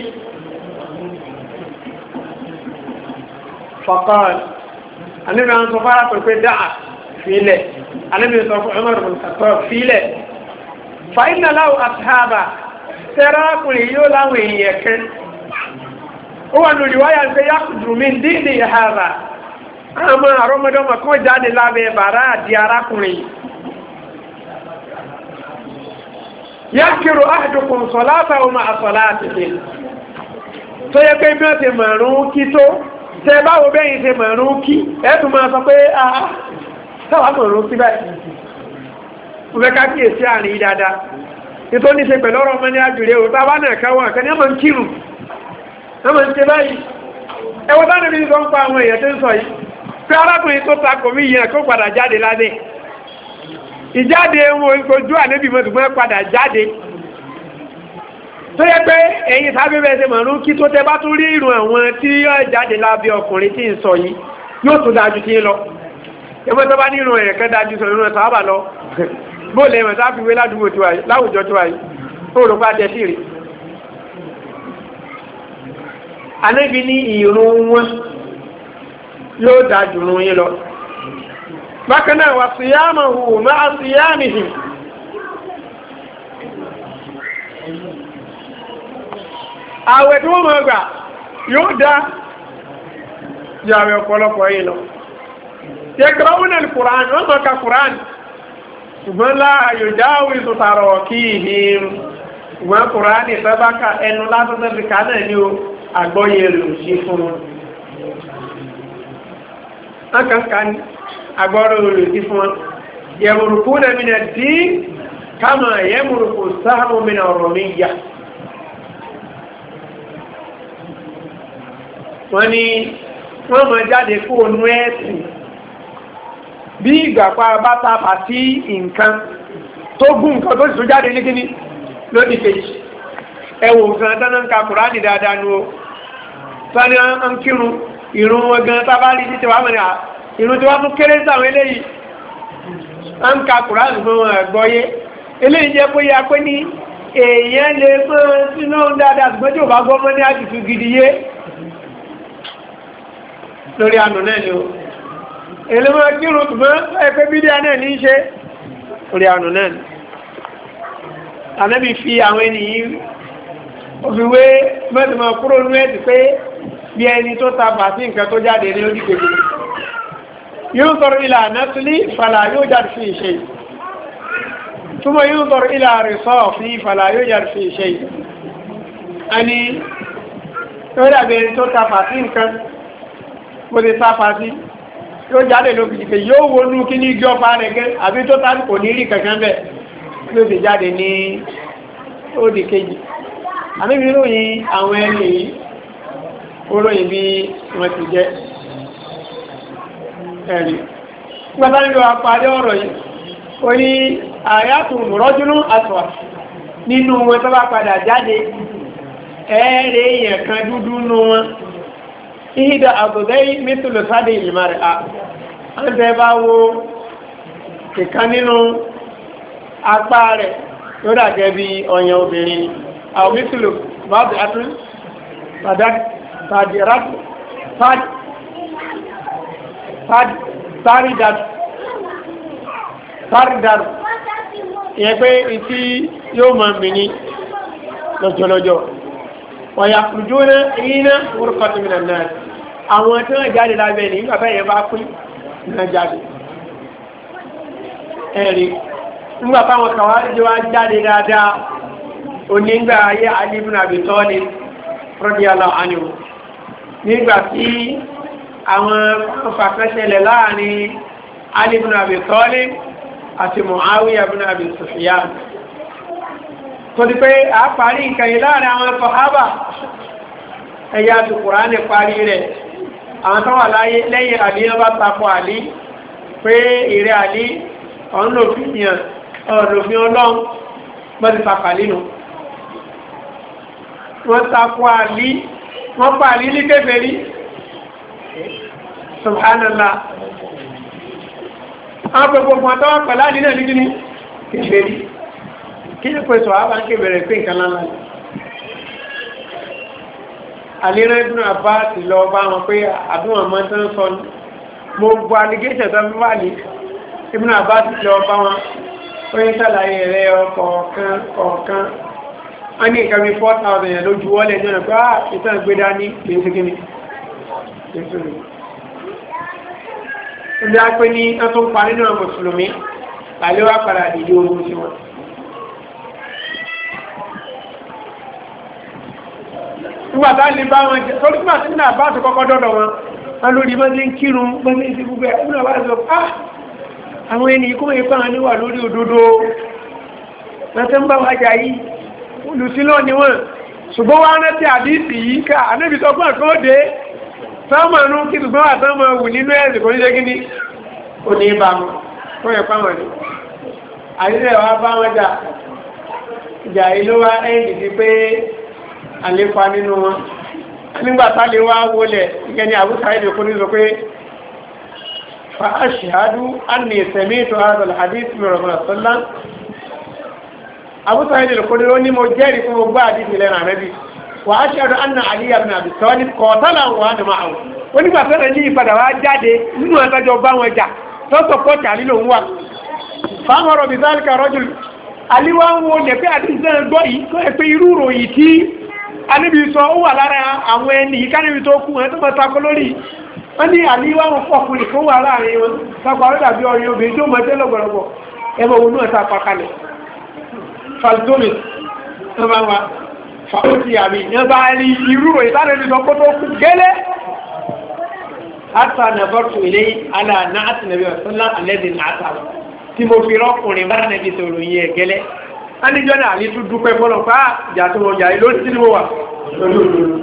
fọ́kàn ànẹ́bì àwọn sọ fárá pẹ̀lú dáa fílẹ̀ ànẹ́bì sọ fún Umar bin Khattab fílẹ̀ fàínà láwọ̀ àtàbà tẹ́rákùnrin yóò láwọn èèyàn kan ó wà lórí wáyà ń fẹ́ yàkùdù mi dídì ìhàrà àmọ́ àrọ́mọdọ́mọ kan jáde lábẹ́ bàrá àti arákùnrin yákìrò áàdùkùn sọ̀láta ọmọ àsọ̀lá àtìkè tó yẹ pé bí wọ́n ti mọ̀rún kí tó tẹ báwo bẹ́yìn ti mọ̀rún kí ẹ̀tù máa sọ pé àà sáwà mọ̀rún kí báyìí mo fẹ́ ká kíyèsí àárín dáadáa nítorí ní ṣe pẹ̀lú ọ̀rọ̀ ọmọ ní àjùlé ò bá wà náà káwọn kan ní ọmọ ń kírun ọmọ ń ṣe báyìí ẹwọ́ bá níbi sọ ń pa àwọn èèyàn tó ń sọ yìí pé arákùnrin tó takò mí yẹn kó padà jáde lábẹ́ ìjáde wọn ojú ànẹ́bí mọ́tùgbọ́n padà jáde tó yẹ pé ẹ̀yin sábẹ́ bẹ́ẹ̀ ṣe mọ̀rún kí tó tẹ bá tún rí ìrùn àwọn tí yóò jáde lábẹ́ ọkùnrin tí ń sọ yìí yóò tún dájú tí ń lọ ẹgbẹ́ tó bá ní ìrùn ẹ̀yẹ̀kẹ́ dájú sọ ìrùn ẹ̀sọ́ àbà lọ bóòlù ẹ̀mọ̀ sáfi wé ládùúgbò tó wáyé láwùjọ tó wáyé ó rò bá jẹ sí rí ànẹ́bí ní ìrùn wọn yóò dájú rún yín lọ bákan náà wà síyámàhù máa síyámìhì àwẹ̀ tí wọ́n mọ̀ gbà yóò dá yàwẹ̀ ọ̀pọ̀lọpọ̀ yìí lọ yaqra'una al-Qur'an wọ́n mọ̀ ka Qur'an ṣùgbọ́n láàyò jáwé sọ̀tàrọ̀ kí ìhìn wọ́n Qur'an ìfẹ́báka ẹnu látọ́tọ́ fi ká náà ní o àgbọ́yé rẹ̀ sí fún wọn akẹ́kẹ́ agbọ́rọ̀ olùdí fún wọn yẹmùrùkú na mìnà tí kama yẹmùrùkú sáàmù mìnà ọ̀rọ̀ mi yà wọ́n ni wọ́n mọ̀ jáde fún onú ẹ̀sìn bí ìgbàpá bá tàbà sí nǹkan tó gún nǹkan tó sì tún jáde ní kíní lódì kejì ẹwọ nǹkan dáná ń ka Kùránì dáadáa ní o tani ń kírun ìrun wọn gan tábà rí títí wàá mọ̀nà ìrun tí wọ́n tún kéré sáwọn eléyìí a ń ka Kùránì fún wọn àgbọ́yé eléyìí jẹ́ pé ya pé ní èèyàn lè fún sínú dáadáa ṣùgbọ́n tí ò bá gbọ́mọ́ ní àtìtù gidi yé lórí ànù náà ni o èlé máa kírun ṣùgbọ́n ẹgbẹ́ bídíà náà ní í ṣe lórí ànù náà ni ànábì fi àwọn ènìyàn òfìwé mẹ́tìmọ̀ kúrò ní ẹ̀sì pé bí ẹni tó ta bàtí nǹkan tó jáde ní orí kejì yóò sọ̀rọ̀ ilà nẹ́tìlì fàlà yóò jáde fi ìṣe túnmọ̀ yóò tọrọ ilẹ̀ àrísọ́ fi ìfàlà yóò yà fi ṣe ẹni tó dàbẹ̀ tó tafà sí nǹkan bó ti tafà sí yóò jáde ló fi jìkẹ̀ yóò wọnú kí ní ìjọ fa rẹ̀ gẹ́ àbí tó tàbí kò ní rí kankan bẹ̀ ló ti jáde ní òdì kejì àmìbí ròyìn àwọn ẹni yìí ó ròyìn bí wọ́n ti jẹ́ ẹ̀rí gbọ́dá nílò àpàdé ọ̀rọ̀ yìí ó ní àyàtò rọ́júnú àtọ̀wà nínú wọn tó bá padà jáde ẹ̀ẹ́rẹ́ èèyàn kan dúdú nù wọn ìhìdà àbùdẹ́ mítùlù sáde ìlmàrẹ̀ à ń tẹ́ bá wo ìkan nínú apá rẹ̀ tó dàgẹ́ bí ọyàn obìnrin ni àwọn mítùlù bá bẹ̀ àtún sárídàrù ìyẹn pé ìtí yóò máa mìíní lọ́jọ́lọ́jọ́ wọ̀nyà kùjú náà iná orúkọ̀tí mìíràn náà àwọn tí wọ́n jáde lábẹ́ ní nígbàtá yẹn bá pín náà jáde ẹ̀rí nígbàtá wọn kàwárí jẹ́ wá jáde dáadáa onígbà ayé Ali ibn Abi Talib radiyallahu anhu nígbàtí àwọn fàkánṣẹlẹ̀ láàrin Ali ibn Abi Talib àti Muawiya ibn Abi Sufyan tó di pé a parí ìkẹyìn láàrin àwọn sàhábà ẹ̀yà tó Kùránì parí rẹ̀ àwọn tó wà láyé lẹ́yìn Àlí wọ́n bá takò Àlí pé ìrẹ́ Àlí ọ̀nlòfin ọlọ́run bọ́ ti takò Àlí nù wọ́n takò Àlí wọ́n pa Àlí ní kèfèrí subhanallah àwọn gbogbo àtọwà pẹ̀lá nínú ní gíní kèfèrí kí ní pẹ̀sọ̀ àbá ń kèbẹ̀rẹ̀ pé nǹkan lánàá àlérẹ́ Ibn Abbas lọ bá wọn pé àbúwọn mọ́ tán sọ mo gbọ́ allegation tó wà ní Ibn Abbas lọ bá wọn ó ń sàlàyé rẹ̀ ọkọ̀ọ̀kan wọ́n ní nǹkan bí 4,000 yẹn lójú wọ́lẹ̀ náà pé ìtàn gbé dání kìí sí kíní ìdí á pé ní ẹ̀tún pa nínú àwọn mùsùlùmí àléwà padà dìde ogun sí wọn. nígbàtá lè bá wọn jẹ́ torí pé àti nínú àbá àti kọ́kọ́ dọ́dọ̀ wọn lórí mọ́sí ń kírun mọ́sí ń sí gbogbo ẹ̀ nínú àbá àti ọ̀pá àwọn ẹni kó mọ̀ ipá wọn níwà lórí òdodo lọ́tẹ́ ń bá wá jà yìí olùsílọ́ ni wọ́n ṣùgbọ́n wá rántí àdíìsì yìí ká ànábì sọ fún àkọ́ dé sọ́mọ̀nú kí ṣùgbọ́n àtọ́mọ̀ wù nínú ẹ̀sìn kò ní ṣe gíní ò ní bá wọn fún ẹ̀pá wọn ni àdílẹ̀ wá bá wọn jà ìjà ìlú wá ẹ̀yìn sí pé àlépa nínú wọn nígbàtá lè wá wọlẹ̀ ìgẹni àbúkà ilẹ̀ kó ní sọ pé fa ashhadu anni sami'tu hadha al-hadith min rasulillah àbúkà ilẹ̀ kó ní mo jẹ́rìí fún gbogbo àdíjì lẹ́nà àrẹ́bí wà á ṣe ọdún anna Ali ibn Abi Talib kọ̀ọ̀tọ́lá wà ní máa wọ́n onígbàfẹ́rẹ̀ ní ìpadà wá jáde nínú ẹgbẹ́jọ bá wọn jà tọ́sọ̀ pọ́tà lílò ń wà fáwọn bí sáàlìkà rọ́jù aliwá ń wo nẹ̀fẹ́ àti ìsẹ́rẹ̀ gbọ́ yìí tó ẹ pé irú ròyìn tí aníbi sọ ó wà lára àwọn ẹni yìí káníbi tó kú ẹ tó mọ́ takọ lórí wọ́n ní aliwá ń fọkùnrin tó wà láàrin wọn takọ àrẹ́dàbí ọrin obìnrin tó mọ́ tẹ́lọ̀ gbọ̀rọ̀gbọ̀ ẹmọ òun náà ta pàkalẹ̀ faldomi fàútí àmì ní ọba rí irú ìtàrẹ́lì sọ kó tó kú gẹ́lẹ́ àtà nàbọ́tù ilé aláàánà àti nàbí ọ̀sánlá alẹ́dì nàátà tí mo fi rọ́kùnrin bá nàbí sọ̀rọ̀ yẹ gẹ́lẹ́ aníjọ́ náà ní tó dúpẹ́ fọ́lọ̀ pá ìjà tó wọ́n jà lórí tí mo wà lórí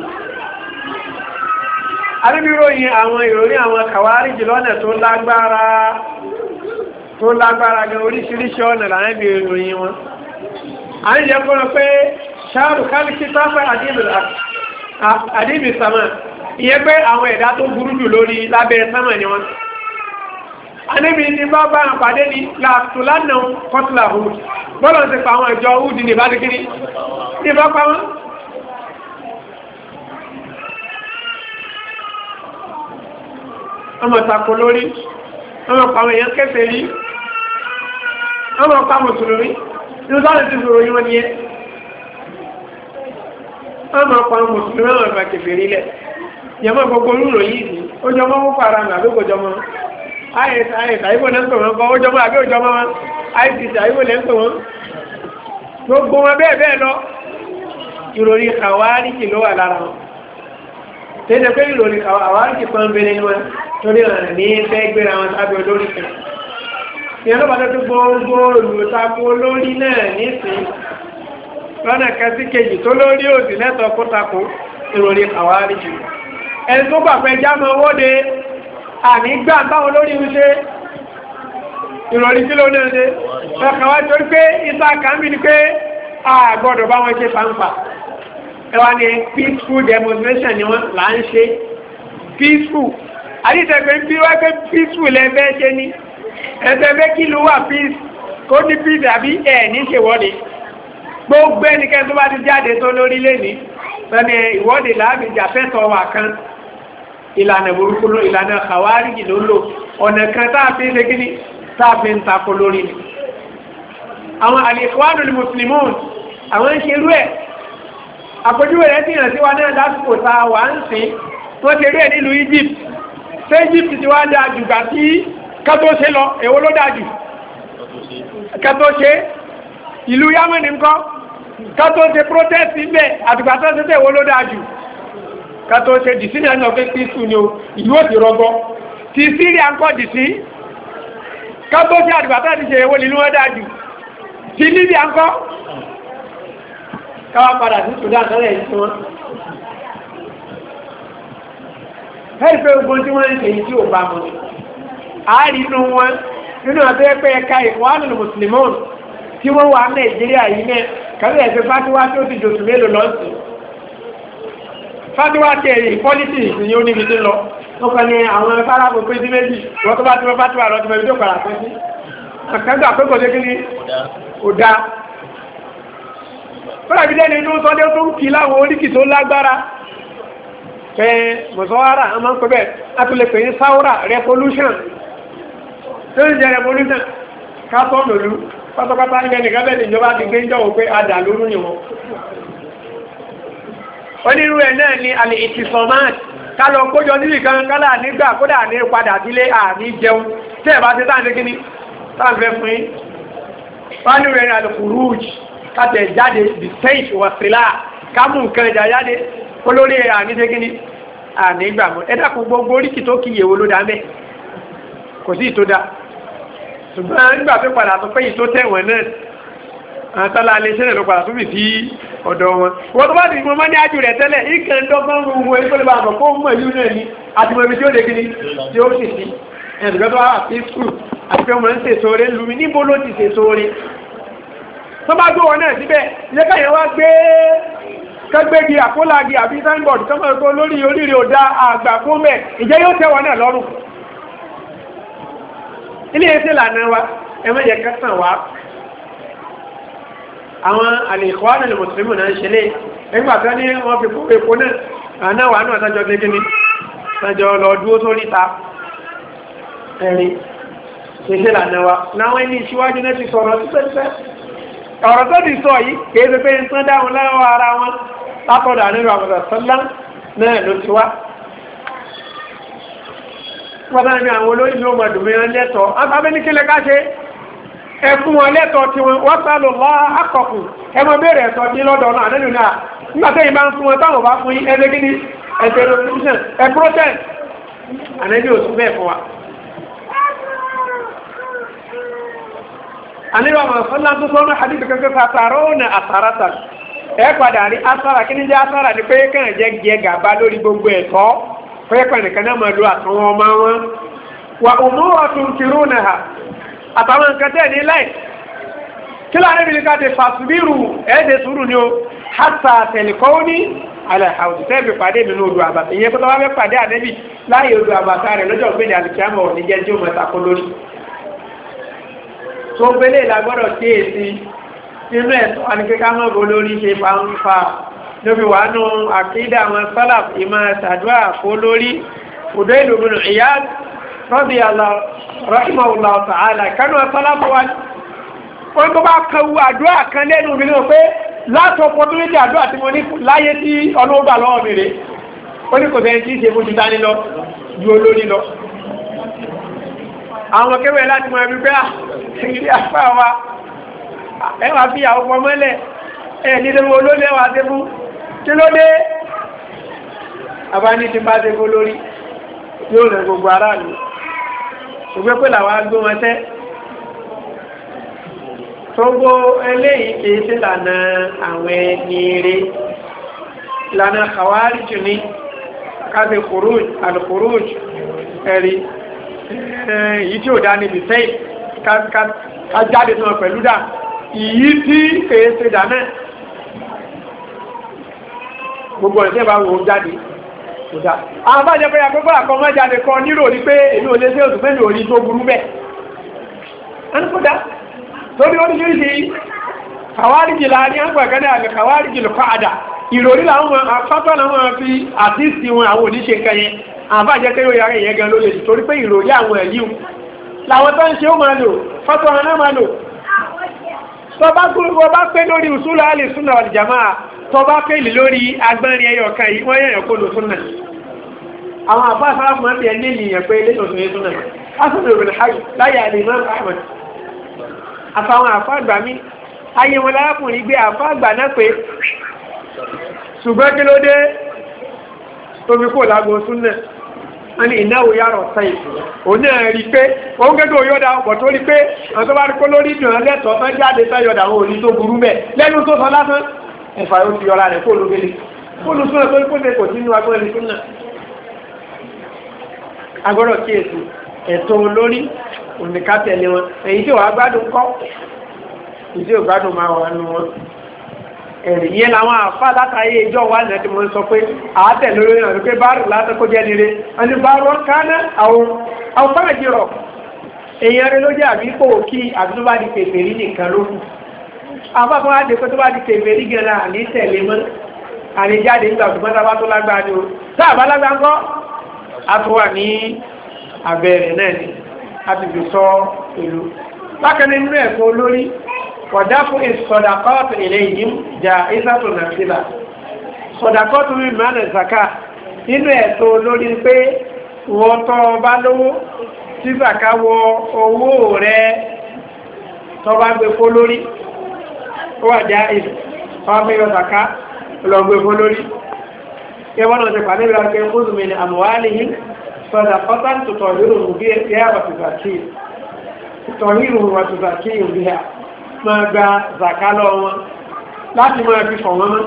arúgbìròyìn àwọn ìròyìn àwọn kàwárí jùlọ́nà tó lágbára gan oríṣiríṣi ọ̀nà láàrín ìròyìn wọn àríjẹ́ fọ́lọ̀ pé ṣáàrù kálíkì tápẹ́ àdébì sàmà ìyẹ́ pé àwọn ẹ̀dá tó burú jù lórí lábẹ́ sàmà ni wọ́n anẹ́bì ní bá bá ń pàdé ní látùlánà kọtùlà hùd bọ́lọ̀ ti pa àwọn ìjọ hùd ní bá dìkiri ní bá pa wọ́n ọmọ tako lórí ọmọ pa àwọn èèyàn kẹfẹ́ rí ọmọ pa mùsùlùmí ní sáré ti sọ̀rọ̀ yíwọ́n ni ẹ́ ọmọ pa mùsùlùmí ọmọ ìgbà kẹfẹ́ rí lẹ̀ yẹmọ́ gbogbo olúrò yìí sí ó jọ mọ́ fún ara nà lóko jọmọ́ ayẹta ibò náà tọ̀mọ́ kọ́ ó jọmọ́ àbí òjọmọ́ wọn ICC àyíwò lẹ́ńtọ̀ wọn gbogbo wọn bẹ́ẹ̀ bẹ́ẹ̀ lọ ìròrí àwáríkì ló wà lára wọn tẹ́lẹ̀ pé ìròrí àwáríkì kan bẹ̀rẹ̀ ní wọn torí ọ̀nà ní fẹ́ gbéra wọn sábẹ́ olórí kan ìyẹn ló bá tó gbogbo olùtakò olórí náà nísìn lọ́nà kan sí kejì tó lórí òsì lẹ́tọ̀ọ́ kó takò ìròrí àwáríkì ẹni tó gbà pé jámọ́ wóde àní gbà báwọn olórí ń ṣe ìròrí kí ló náà ṣe ọkàn wá torí pé ìta kàmí ni pé a gbọ́dọ̀ bá wọn ṣe fàǹfà ẹwà ni peaceful demonstration ni wọ́n là ń ṣe peaceful àdìsẹ́gbẹ́ ń bí wá pé peaceful lẹ́fẹ́ ṣe ní ẹ̀sẹ̀gbẹ́ kí ló wà peace kó ní peace àbí ẹ̀ ní ṣèwọ́de gbogbo ẹnikẹ́ni tó bá ti jáde tó lórí lẹ́ni sọ́ni ìwọ́de láàbì jàfẹ́tọ̀ wà kan ìlànà burúkú ló ìlànà kàwáríjì ló lò ọ̀nà kan táàfin ṣe kí ni táàfin takò lórí ni àwọn al-Ikhwanul Muslimun àwọn ń ṣerú ẹ̀ àpójúwẹ̀ rẹ̀ tíyàn sí wa náà lásìkò ta wà ń sìn tó ṣe rí ẹ̀ nílùú Egypt ṣé Egypt ti wá dáa jù gbà tí kátó ṣe lọ èwo ló dáa jù kátó ṣe ìlú Yamani ńkọ́ kátó ṣe protest ibẹ̀ àtùgbà tó ṣe tẹ̀ èwo ló dáa jù kátó ṣe dìsí ní ẹ̀nà pé píṣù ni o ìlú ò ti rọgbọ ti Syria ńkọ́ dìsí kátó ṣe àtùgbà tó ti ṣe èwo nílùú wọn dáa jù ti Libya ńkọ́ káwà padà sí Sudan tọ́lẹ̀ ìsìn wọn ẹ́rì pé ogun tí wọ́n ń ṣe tí ò bá mọ́ àárí inú wọn nínú àti ẹgbẹ́ ẹ̀ka Ikhwanul Muslimun tí wọ́n wà Nàìjíríà yìí náà kàwé ẹ̀fẹ́ fátíwá tí ó ti dòtù mélòó lọ́sìn fátíwá tí ẹ̀yìn pọ́lítì ìsìn yóò níbi tí lọ wọ́n kàn ní àwọn fáráàbò pé sí méjì wọ́n tó bá tí wọ́n fátíwá lọ tí wọ́n tó kàrà pé sí àkàndà pé kò dé kí ni ò dá fọ́nà bí dẹ́ni inú sọ́dẹ́ tó ń kí láwọn oríkì tó lágbára pé mọ̀sọ́wárà a máa ń pẹ́ bẹ́ẹ̀ látúlẹ̀ pé ní sáwọ́rà revolution tó ń jẹ́ revolution kápọ̀ lòlú pátápátá ń gẹ́nì gábẹ́ ìjọba ti gbé ń jọ́wọ́ pé adà lórú ni wọn onírú ẹ̀ náà ni àlè ìtìsọ̀máàtì kálọ̀ kójọ níbi kan kálà nígbà kódà ní padà sílé àní jẹun tí ẹ̀ bá ti táà ní kíní táàfẹ́ fún yí wọ́n ní rẹ̀ ní alùkùrúùjì kátẹ̀ jáde the state wàsílá kámù nǹkan ìjà jáde olórí àní ṣe kíní àní ìgbàmọ́ ẹ̀dàkùn gbogbo oríkì tó kí yèwo ló dá mẹ́ kò sí ìtó dá ṣùgbọ́n nígbà tó padà tó pé ìtó tẹ̀wọ̀n náà àtàlà alẹ́ ṣẹlẹ̀ ló padà tó bì sí ọ̀dọ̀ wọn wọ́n tó bá ti mọ́ ní ájú rẹ̀ tẹ́lẹ̀ ìkẹ́ ń dọ́gbọ́n rú wọn tó lè bá àmọ̀ kó mọ̀ ìlú náà ní àti mọ̀ ibi tí ó lè kíní tí ó sì sí ẹ̀dùgbẹ́ tó wà sí skul àti pé ọmọ ń ṣètò orí lumi níbo ló ti ṣètò orí tó bá gbé wọn náà síbẹ̀ ilé-ẹ̀kọ́ yẹn wá gbé kẹgbẹ́gi àkólagi àbí signboard kọ́mọ̀ ẹ̀kọ́ lórí oríire òdá àgbà fún mẹ́ ìjẹ́ yóò tẹ́ wọn náà lọ́rùn ilé ẹsẹ̀ lànà wa ẹmẹ́jẹ kẹsàn wá àwọn al-Ikhwanul Muslimun náà ń ṣe lé ẹgbà tó ní wọ́n fi kún epo náà wà náà tọ́jọ́ gbé kíní tọ́jọ́ lọ dúó sórí ta ẹ̀rin ẹsẹ̀ lànà wa láwọn ẹni ìṣíwájú náà ti sọ̀rọ̀ sí pẹ́pẹ́ ọ̀rọ̀ tó di sọ yìí kìí ṣe pé ń tán dáhùn lọ́wọ́ ara wọn látọ̀dọ̀ àníbà àmọ̀dà sọ́lá náà ló ti wá wọ́n ní àwọn olóyìn ní ọmọdé mìíràn lẹ́tọ̀ọ́ àbábẹ́ ní kílẹ̀ ká ṣe ẹkún wọn lẹ́tọ̀ọ́ tí wọ́n sálò lọ́ àkọ̀kù ẹmọ béèrè ẹ̀tọ́ tí lọ́dọ̀ náà nínú náà nígbà tẹ́yìn bá ń fún wọn táwọn bá fún yín ẹgbẹ́ gíní ẹ̀tẹ̀ revolution ẹ̀ protest ànẹ́bí ò tún bẹ́ẹ̀ fún wa àníwà mọ̀sánlá tó sọ́nà àdíbì kankan sàtàrà ọ̀nà àsàrátà ẹ padà rí asára kí ní jẹ́ asára ní pé kàn jẹ́ jẹ gàba lórí gbogbo ẹ̀tọ́ pẹ́pẹ́ nìkan náà mọ̀ lú àtàwọn ọmọ wọn wà òmùwà tún kìrú nà ha àtàwọn nǹkan tẹ́ ní láì kí láàrin bí ká ti fàṣubírù ẹ̀ẹ́dẹ̀ sùúrù ni ó hàtà tẹ̀lẹ̀kọ́ ní alàhàùsẹ́bì pàdé mi ní odò àbàtà ìyẹn tó bá fẹ́ pàdé ànẹ́bì láyé odò àbàtà rẹ̀ lọ́jọ́ gbé ní alìkíámọ̀ ní jẹ́ tí ó mọ̀ tako lórí tó gbélé ìlàgbọ́dọ̀ tí èsì nínú ẹ̀tọ́ àníkẹ́ká mọ́ bó lórí ṣe fàánfà lóbi wà nù àkídà àwọn sálàf ìmọ̀ ṣàdúrà fó lórí òdó ìlú bínú ìyá rọ́bì rahimahullahu ta'ala kánú sálàf wa wọ́n tó bá kọwu àdúrà kan lẹ́nu mi náà pé látọ̀ pọ̀túnlẹ́dì àdúrà tí mo ní láyé tí ọlọ́gbà lọ́wọ́ mi rè ó ní kò sẹ́yìn tí í ṣe mójú dání lọ ju olórí lọ àwọn kẹwẹ́ láti mọ ẹbí pé ìrí apá wa ẹwà fi àwọn ọmọ mọ́lẹ̀ ẹ̀ nílé wọn olóòlé wà dé fún kí ló dé àbá ní ti bá dé fún lórí yóò rẹ̀ gbogbo aráàlú ṣùgbẹ́ pé làwọn agbó wọn tẹ́ tógbó eléyìí kìí sí lànà àwọn ẹni eré lànà Khawarij ní káfí al-khuruj ẹ̀rí èyí tí ò dá níbi sẹ́yìn ká jáde tó wọn pẹ̀lú dà ìyí tí kìí sí dáná gbogbo ọ̀rẹ́ bá wọ́n jáde kò dá àwọn bá jẹ́ pé akọ́kọ́ àkọ́mọ́ jáde kan nírò ní pé èmi ò lè sí òtún mẹ́rin òní tó burú bẹ́ẹ̀ ẹni kò dá torí oríṣiríṣi Khawarij láàrin àgbàgádà àgbà Khawarij al-qa'da ìròrí làwọn afátọ́ làwọn fi àtíìsì wọn àwọn oníṣe nǹkan yẹn àbájẹ́ pé yóò yára ìyẹn gan ló lè torí pé ìròrí àwọn ẹ̀yíw làwọn tó ń ṣe ó máa lò fátọ́ wọn náà máa lò tó bá pé lórí usul al-sunnah wal jamaa tó bá pé lórí agbẹ́rin ẹyọ kan yìí wọ́n yẹ̀yàn kó lò súnà àwọn àbá sára fún ẹ̀mí ẹni ènìyàn pé ilé ìtòsùn yìí súnà asùn ìròyìn hajj láyé al-Imam Ahmad àfàwọn àfàgbà mi ayé wọn lárákùnrin gbé àfàgbà náà pé ṣùgbọ́n kí ló dé tóbi kò lágbo súnnà wọ́n ni ìnáwó yàrá ọ̀sán ìfò òun náà rí pé òun gẹ́gẹ́ yọ́dá ọ̀pọ̀ tó rí pé àwọn tó bá rí kó lórí ìdùn lẹ́tọ̀ọ́ tán jáde sáyọ̀dà àwọn òní tó burú mẹ́ lẹ́nu tó sọ lásán ẹ̀fà yóò fi ọlá rẹ̀ kó olóbele olùsúnà tó rí kó lè kò sínú agbọ́nrin súnnà agbọ́dọ̀ kíyèsí ẹ̀tọ́ olórí òníká tẹ̀lé wọn èyí tí wàá gbádùn kọ́ ìdí ògbádùn máa wà nù wọn ẹ̀rì yẹn làwọn àfá látàáyé ìjọ wà ní ẹ̀tí mọ́ sọ pé àátẹ̀ lórí ìrìnàjò pé báàrù látàkó jẹ́ nire ẹni báàrù ọ̀kánà àwọn fáàjìrọ̀ èèyàn rẹ̀ ló jẹ́ àbí kò kí àbí tó bá di kèfèrí nìkan ló kù àbáfọ́ wá dé pé tó bá di kèfèrí gan la àní tẹ̀lé mọ́ àní jáde nígbà tó mọ́ta bá tó lágbára ni o tá àbá lágbára ńkọ́ a tó wà ní abẹ́rẹ́ náà ni a ti fi sọ ìlú bákan nínú ẹ̀kọ́ olórí wàdáfún ìsọ̀dàkọ́tù ilayhim ja'izatu nafila sọ̀dàkọ́tù rí mẹ́rin zaka nínú ẹ̀tọ́ olórí pé wọ́n tọ́ bá lówó tí zaka wọ owó rẹ̀ tọ́ bá gbé fó lórí ó wà já ìlú wọ́n mẹ́rin zaka lọ gbé fó lórí yẹ́wọ́n náà ti pàdé ìrọ̀ pé khudh min amwalihim sadaqatan tutahhiruhum biha wa tuzakkihim biha máa gba zaka lọ wọn láti máa fi fọ̀ wọn mọ́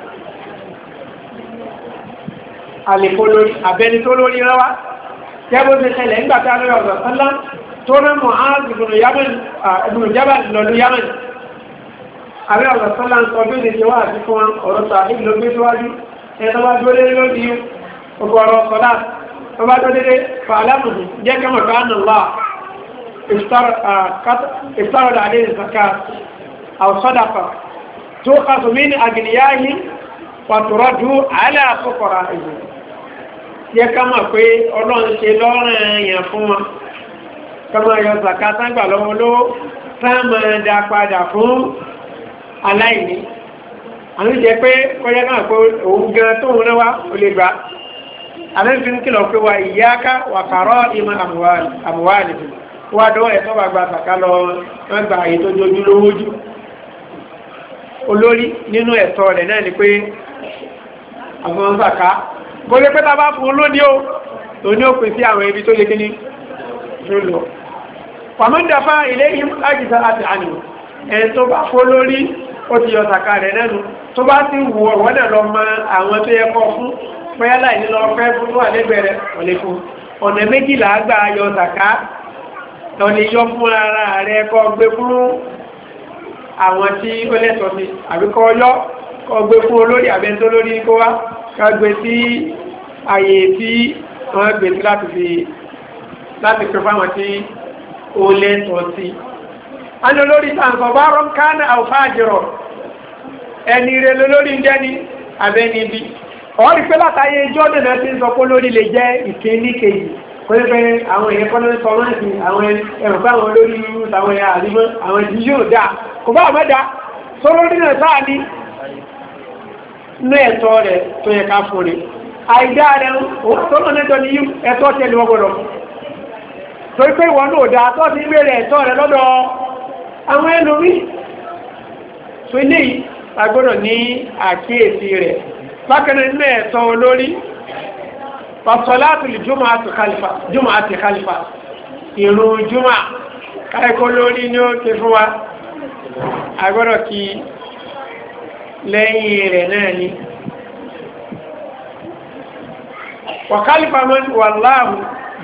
àlèkò lórí àbẹni tó lórí rẹwà kẹ́bó ti ṣẹlẹ̀ nígbàtí a lọ́rọ̀ ọ̀rọ̀ sọ́lá tó rẹ̀ Mu'adh ibn Jabal lọ́lú Yaman àbẹ́ ọ̀rọ̀ sọ́lá ń sọ bí ní ṣe wá àti fún ọ̀rọ̀ sàáhì ló gbé síwájú ẹ̀tọ́ bá dúró lé lórí ọgbọ̀ ọ̀rọ̀ sọ́lá tó bá tó dédé fàálàmù jẹ́ kẹ́mọ̀ káánà wà افترض عليه الزكاة أو صدقة تؤخذ من أغنيائهم وترد على فقرائهم yẹ ká mọ̀ pé Ọlọ́run ṣe lọ́rùn èèyàn fún wọn kọmọ yọ zakata gbà lọ́wọ́ lówó sáàmà dá padà fún aláìní àwọn ìjẹ́ pé kọjá náà pé òun gan tó ń náwá o lè gbà alẹ́fin kìlọ̀ pé wa iyyaka wa kara'ima amwalihim wá dọ́wọ́ ẹ̀tọ́ bá gba àtàkà lọ wọ́n gba àyè tó jojú lówó jù olórí nínú ẹ̀tọ́ rẹ̀ náà ni pé àwọn zaka kò lè pẹ́ta bá fún olóní ó òní ó pè sí àwọn ibi tó lè kí ní lọ pàmọ́ndàfà ilé ìmájìsá àti ànìyàn ẹni tó bá fún olórí ó ti yọ zaka rẹ̀ nẹ́nu tó bá ti wù ọ̀wọ́n náà lọ mọ àwọn tó yẹ kọ́ fún pẹ́yálà ìnílọ fẹ́ fún tó wà lẹ́gbẹ̀rẹ̀ ọ̀lẹ́ fún ọ̀nà méjìlá gbà yọ zaka lọ́ni yọ fún ara rẹ̀ kọ́ gbé fún àwọn tí ó lẹ́tọ̀ọ́ sí àbíkọ́ yọ́ kọ́ gbé fún olórí àbẹ́ntó lórí kó wá ká gbé sí àyè tí wọ́n gbé sí láti pẹ̀ fáwọn tí ó lẹ́tọ̀ọ́ sí. a ní olórí tàǹkọ̀ bá rọ́n kánà àwòfáàjìrọ̀ ẹni rẹ̀ lórí jẹ́ ní abẹ́ni bí ọ̀rí pé látàyé jọ́dẹ̀ náà ti ń sọ pé lórí lè jẹ́ ìkéní kejì pẹ́lẹ́pẹ́ àwọn èèyàn kọ́nà sọ̀rọ̀ ẹ̀sìn àwọn ẹ̀rùpá àwọn olórí àwọn ẹ̀yà àríwọ́ àwọn ìdí yóò dáa kò bá àmọ́dá sọ́rọ̀ nínú sáà ní ní ẹ̀tọ́ rẹ̀ tó yẹ ká fún rẹ̀ àìdá rẹ̀ sọ́rọ̀ nẹ́jọ ní ẹ̀tọ́ tẹ́lẹ̀ wọ́gbọ̀dọ̀ torí pé ìwọ náà dáa tó ti gbé rẹ̀ ẹ̀tọ́ rẹ̀ lọ́dọ̀ àwọn ẹlòmí tó ilé yìí agbọ́dọ̀ ní àkíyèsí rẹ̀ bákanáà nínú ẹ̀tọ́ olórí pàṣọlátùlì jùmọ̀ àti khalifa ìrun jùmọ̀ káẹ́kọ́ lórí ní ó ti fún wa agbọ́dọ̀ kí lẹ́yìn rẹ̀ náà ni wa khalifa man wallahu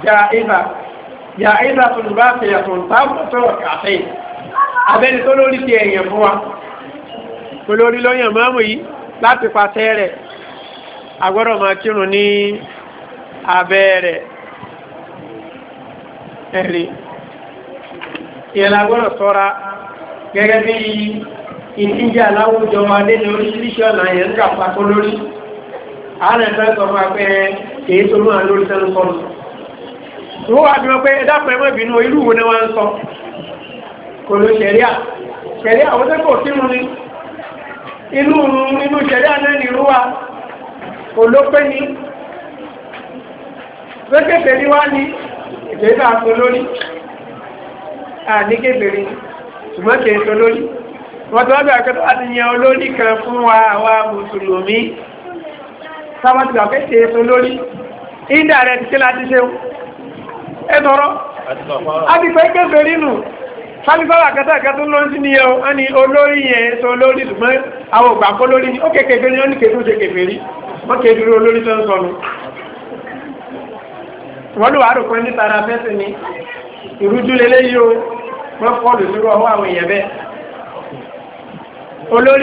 jàíza tó bá fi yàtọ̀ tábùtọ̀ kàfẹ́ abẹ́ni tó lórí ti ẹ̀yàn fún wa olórí lọ́yàn mọ́mù yìí láti pàṣẹ rẹ̀ agbọ́dọ̀ máa kírun ní abẹ́ rẹ̀ ẹ̀rí ìyẹn agbọ́dọ̀ ṣọ́ra gẹ́gẹ́ bí ìdíjà láwùjọ wa lé ní oríṣiríṣi ọ̀nà yẹn ń kàpá tó lórí àwọn ẹ̀fẹ́ sọ fún apẹ́ kìí tó máa lórí sẹ́nu sọ́nù wọ́n wá bí wọ́n pé ẹ̀dàpọ̀ ẹmọ́ ìbínú irú wo ni wọ́n ń sọ kò ló ṣẹ̀ríà àwọn tẹ́kọ̀ọ́ sínú ni inú ṣẹ̀ríà náà ni irú wa kò ló pé ní pẹ́kẹ̀fẹ̀ ní wá ní ìgbésà tó lórí àníkèbèrè ṣùgbọ́n kìí tó lórí wọ́n tó wábẹ̀ àkẹ́tọ́ láti yan olórí kan fún wa àwa mùsùlùmí sábàtì àkẹ́kẹ́ tó lórí indirect kí láti ṣe ẹ̀tọ́rọ́ àti pẹ́kẹ̀fẹ̀ nínú sábìsáwà kẹta tó lọ́n sí ní ẹ̀ wọ́n ni olórí yẹn tó lórí ṣùgbọ́n àwọn ògbà kó lórí ní ó kèkèfẹ̀ ní wọ́n ní kèkèfẹ̀ ṣe kèfèrí wọ́n kèfèrí olórí tó ń sọnù wọ́n lò wà rò pé ní tara fẹ́sì ni ìrújú lélẹ́ yìí o wọ́n fọ́ọ̀lù sí ọwọ́ àwọn èèyàn bẹ́ẹ̀ olórí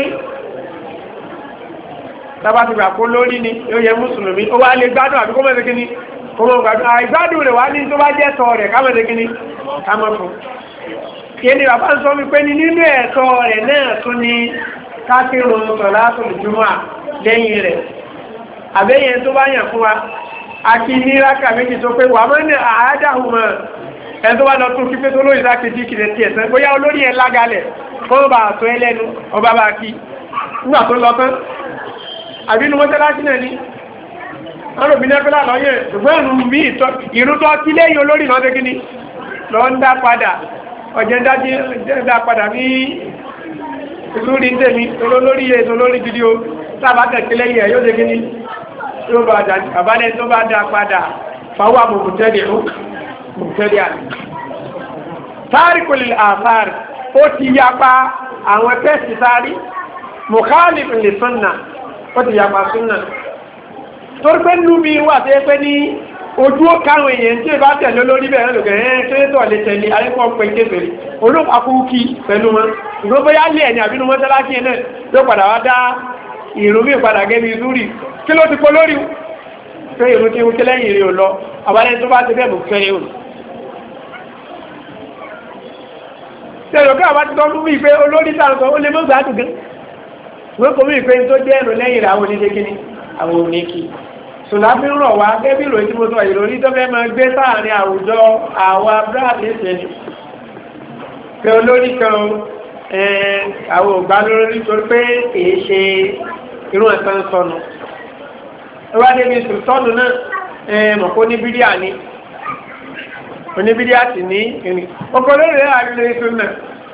tábàtì gbà kó lórí ni yóò yẹ mùsùlùmí ó wá lè gbádùn àbíkó mẹ́sẹ̀ kí ni kó mọ́ gbádùn àìgbádùn rẹ̀ wá ní tó bá jẹ́ tọ́ rẹ̀ kámẹ́sẹ̀ kí ni kámọ́ fún kí ni bàbá ń sọ mi pé ní nínú ẹ̀tọ́ rẹ̀ náà tún ní kákírun sọ̀látùl jumu'a lẹ́yìn rẹ̀ àbẹ́yẹn tó bá yàn fún wa àti ní rákà méjì tó pé wà mọ́ ní àádáhùnmọ́ ẹ̀ tó bá lọ tún fífẹ́ tó lórí lákèjì kìrẹ̀ tí ẹ̀sẹ̀ bóyá olórí ẹ̀ lágalẹ̀ kọ́ bá àtọ́ ẹlẹ́nu ọba bá kí nígbà tó lọ tán àbínú mọ́sálásí náà ní wọ́n rò bí nẹ́fẹ́lá lọ́yẹ̀ ṣùgbọ́n ìrún tó kí lẹ́yìn olórí lọ́dẹ́ kí ni lọ ń dá padà ọjẹ́ dá padà ní ìlúrí tèmi olórí ẹ̀ olórí gidi o sábà tẹ̀kí lẹ́yìn ẹ̀ yóò dé kí ni yóò bá dá àbálẹ̀ tó bá dá padà fáwọn mọ̀mùtẹ́lẹ̀ àti tárìkùlì àfáàrí ó ti yapa àwọn tẹ́sì sáárí mùkálìfì lè súnnà ó ti yapa súnnà torí pé lúmi wà tó yẹ pé ní ojú ó káwọn èèyàn tí ìbá tẹ̀lé lórí bẹ̀rẹ̀ lòkè ẹ̀ tó yẹ tó lè tẹ̀lé ayẹ́kọ́ pé kéfèrè olóòpàkúkí pẹ̀lú wọn ìgbó bóyá lè ẹni àbínú mọ́sálásí ẹ̀ náà ló padà wá dá ìrùmí padà gẹ́bí zúrì kí ló ti kó lórí pé ìrù tí ó kí lẹ́yìn rí ò lọ àbálẹ́ tó bá ti bẹ́ẹ̀ bù fẹ́rẹ́ ò tẹ́lọ̀ kí àwọn ti tọ́ fún mi pé olórí sàrùkọ́ ó lè mọ́ gbà dùgán wọ́n kò mí pé tó jẹ́ ẹ̀rù lẹ́yìn rẹ̀ àwọn oníṣẹ́ kíní àwọn oníkì sùlámí rọ̀ wá gẹ́bí ìròyìn tí mo sọ ìròyìn tó fẹ́ máa gbé sáàrin àwùjọ àwọn abúlé ìṣẹ́ni pé olórí kan àwọn ògbà lórí torí pé kìí ṣe irú ẹ̀sán sọnù ẹwà débi sùtọ́nù náà mọ̀kó ní bídíà ní oníbídíà sì ní ìrìn ọkọ̀ lórí rẹ̀ àrílẹ̀ ètò náà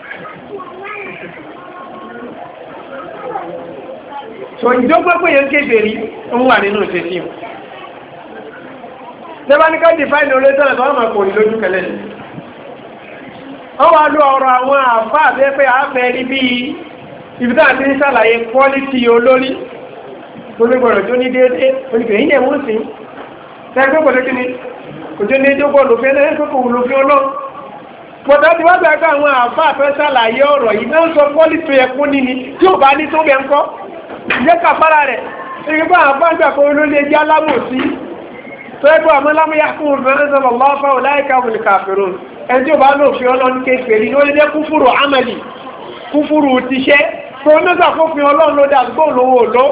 so ìjọba pé yẹn kéfèrí ń wà nínú ìṣẹ́sí wọn tẹ́báníká dìfáìnì olóòtọ́nà tó wọ́n mọ̀ kò ní lójú kẹlẹ́ wọ́n wá lọ ọ̀rọ̀ àwọn àfáà bẹ́ pé àáfẹ́ rí bí ibi tó àti ń ṣàlàyé quality olórí tó lè gbọ́dọ̀ tó ní déédé oníkè yíyẹ wọ́n sí tẹ́gbẹ́ pẹ̀lú kí ni kò tó ní déédé gbọ́dọ̀ fẹ́ lẹ́yìn tó kò wùlò fi ọlọ́run pọ̀tà tí wọ́n gbàgbà àwọn àfáà fẹ́ ṣàlàyé ọ̀rọ̀ yìí náà sọ quality ẹkún níní tí ò bá ní tó bẹ̀ ń kọ́ ìjẹ́ kàfàrà rẹ̀ ìgbà àfáà gbà kó olóòlé jẹ́ alámòsí tó ẹgbẹ́ àmọ́ lámúyá fún olùfẹ́rẹ́sọ̀rọ̀ lọ́fà ọláìka olùkàfẹ́rún ẹni tí ó bá lò fi ọlọ́run kéfèrí ní ó lè jẹ́ kúfúrù amẹ́lì kúfúrù tíṣẹ́ tó onígbà fófin ọlọ́run ló dàbí kó lówó ló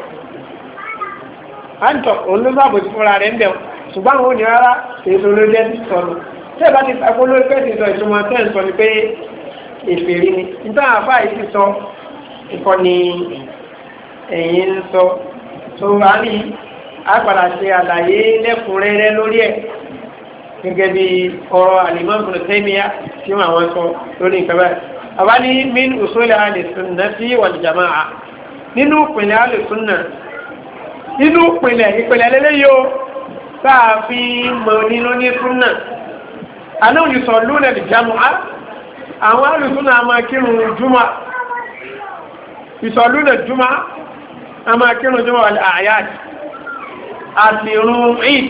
àǹtọ̀ olóògbàbò ti fúnra rẹ̀ ń bẹ̀ ṣùgbọ́n àwọn òní rárá èso ló jẹ́ sọnù tẹ́ bá ti sàkó lórí pẹ́ ti sọ ìtumọ̀ tẹ́ ń sọ ni pé èfèrí ni nítorí àfá yìí ti sọ ìkọ́ ni ẹ̀yìn ń sọ tó wà ní àpàdà ṣe àlàyé lẹ́kùnrẹ́rẹ́ lórí ẹ̀ gẹ́gẹ́ bí ọ̀rọ̀ Al-Imam Ibn Taymiyyah tí wọ́n sọ lórí nǹkan báyìí. àwa ní min usul al-sunnati wal jamaa'ah nínú ìpìlẹ̀ al-sunnah nínú ìpìlẹ̀ lélẹ́yìí o sáàfi mọ̀ nínú ní súnnà anáwò yìí sọ lónà lè jámọ́ àwọn alùsúnnà a máa kírun jùmọ́ ìsọ̀lúnà jùmọ́ a máa kírun jùmọ́ àyàt àti irun eid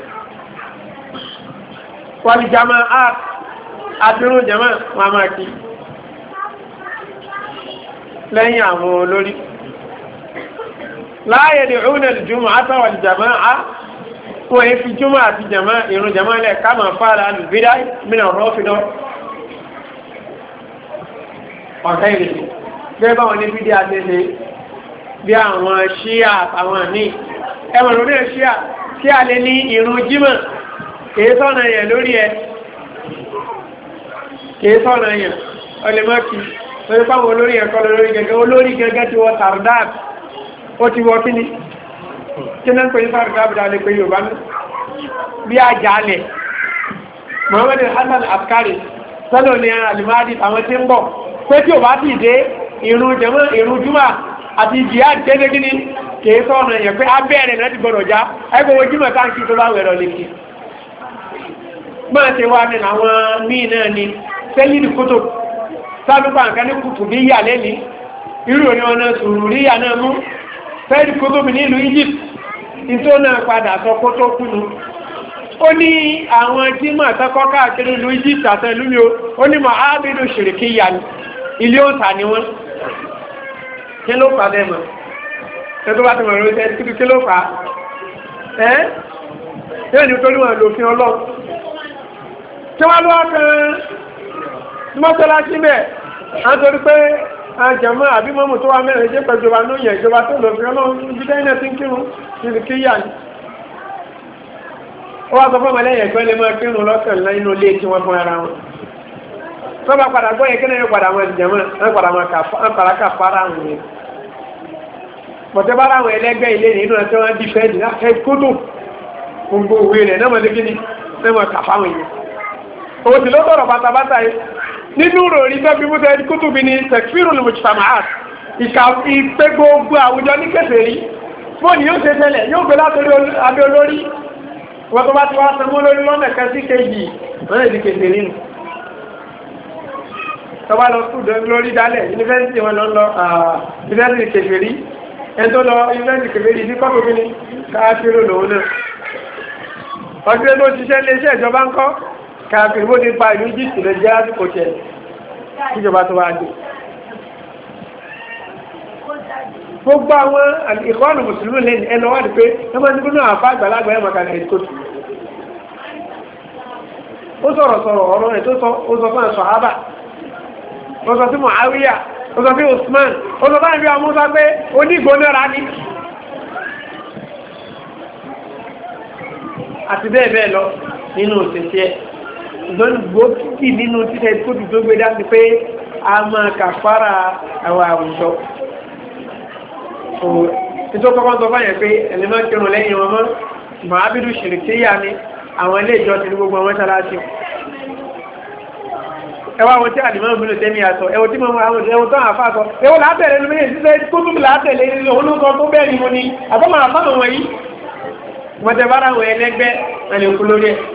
wàlì jama àti irun jama wọn a máa kí lẹ́yìn àwọn olórí láàyè ní òun jùmọ́ àtàwàlì jama wọ́n yẹ fi jùmọ́ àti jama irun jama lẹ̀ ká máa fara alùbídá mìíràn rọ́fìdọ́ ọ̀tẹ́ ìrìsì bẹ́ẹ̀ báwọn ní fídíà tẹ́lẹ̀ bí àwọn ṣíà àtàwọn ní ẹwọ̀n lórí ṣíà tí a lè ní ìrun jímọ̀ kìí sọ́nà yẹn lórí ẹ kìí sọ́nà yẹn ọlẹ́mọ́kì lórí pàwọn olórí ẹ̀kọ́ lórí gẹ́gẹ́ olórí gẹ́gẹ́ ti wọ tardab ó ti wọ kíní kí náà ń pè ní tardab dáadé pé Yorùbá ní bí àjálẹ̀ Muhammad Hassan Askari sọ́lọ́ ní alimadi àwọn tí ń bọ̀ pé tí ò bá ti dé ìrun jùmọ̀ àti jihad tẹ́lẹ̀ gíní kìí sọ́nà yẹn pé abẹ́rẹ̀ náà ti gbọ́dọ̀ já ẹgbẹ̀wò jímọ̀ táǹkì tó bá wẹ̀rọ lè kí máa ṣe wá ní àwọn míì náà ni sẹ́yìn kútù sábúgbà nǹkan ní kùtù bí yà lẹ́ni irú ní ọ̀nà sùúrù rí yà náà mú sẹ́yìn kútù bí nílùú Egypt tó náà padà sọ kó tó kúnu ó ní àwọn jímọ̀ àtọ́kọ́ káàkiri ìlú Egypt àtẹ́lú mi ó ní mọ̀ ábìdó ṣìrìkí yà ní ilé òǹtà ni wọ́n kí ló fà bẹ́ẹ̀ mọ̀ ẹgbẹ́ bá ti mọ̀ lórí ẹni kí ló fà ẹ́ yóò ní torí wọn lòfin Ọlọ́run tí wọ́n lọ́wọ́ kan mọ́sálásí bẹ́ẹ̀ á torí pé àjàmọ́ àbí mọ́mù tó wà mẹ́rin jẹ́ pẹ̀jọba ló yẹ ìjọba tó lòfin Ọlọ́run ibi tẹ́yìn náà ti ń kírun níbi kí yà ní ó wá sọ fún ọmọlẹ́yìn ẹ̀kọ́ lè máa kírun lọ́sàn nínú ilé tí wọ́n fún ara wọn tọ́ba padà gbọ́ yẹ kí náà yóò padà wọn ìjàmọ́ ẹ̀ padà wọn kà fara wọn yẹn pọ̀tẹ́ bá ráwọn ẹlẹ́gbẹ́ ilé nínú ẹ̀tọ́ wọn di fẹ́ẹ̀dì láti kótó gbogbo òwe rẹ̀ náà mọ̀lẹ́gí ní ẹmọ̀ kàfáwọn èèyàn òun ti ló tọ̀rọ̀ bàtàbàtà yìí nínú ròrí tó bí mútẹ́ kótó bí ní sẹ̀kfírù ní mùsùlùmáàt ìpé gbogbo àwùjọ ní kèfèrí fóònù yóò ṣe tẹ́lẹ̀ yóò gbé látòrí abẹ́ olórí wọ́n tó bá ti wá sanwó lórí lọ́nà kan sí kejì wọ́n lè di kèfèrí nù tọ́ba lọ sùn lórí dálẹ̀ yunifásitì wọn lọ yunifásitì kèfèrí ẹ̀tọ́ lọ ìrìnlẹ́dì kèfèrí ní kọ́kọ́ gíní káàkiri lòun náà ọdún tó ṣiṣẹ́ lé iṣẹ́ ìjọba ń kọ́ káàkiri bó ti pa ìlú jíìtì lè jẹ́ àsìkò tẹ̀ ìjọba tó wá dé gbogbo àwọn ìkọ́nù mùsùlùmí lẹ́nu ẹnu wà ní pé ẹmọ́ ní gbóná àfá àgbàlagbà ẹmọ kan ẹ̀rí tó tù ó sọ̀rọ̀ ọ̀rọ̀ rẹ̀ tó sọ ó sọ fún ẹ̀sọ̀ àbá ó sọ sí Muawiya ó sọ fún Usman ó sọ fún ẹ̀bí Musa pé onígbónára ní àti bẹ́ẹ̀ bẹ́ẹ̀ lọ nínú òṣìṣẹ́ ìdọ́nù gbòógì nínú títẹ̀ tó ti tó gbé dájú pé a máa kàfàrà àwọn àwùjọ nítorí kọ́kọ́ sọ fáyẹ̀ pé ẹni máa kírun lẹ́yìn wọn mọ́ màábìdù ṣìrìkíyà ni àwọn ilé ìjọ ti ní gbogbo àwọn ṣaláṣí ẹwà wọn tí àdìmọ́ ìbínú tẹ́mi àtọ̀ ẹwọ tí mọ́ àwọn ẹwọ tó àfá sọ ẹwọ látẹ̀lẹ́ ní méjì sílẹ̀ kó tún látẹ̀lẹ́ ní olóńsọ tó bẹ́ẹ̀ ni mo ní àbọ́mọ̀ àfáàmọ̀ wọ̀nyí wọ́n tẹ bára wọn ẹlẹ́gbẹ́ ẹlẹ́kú lórí ẹ̀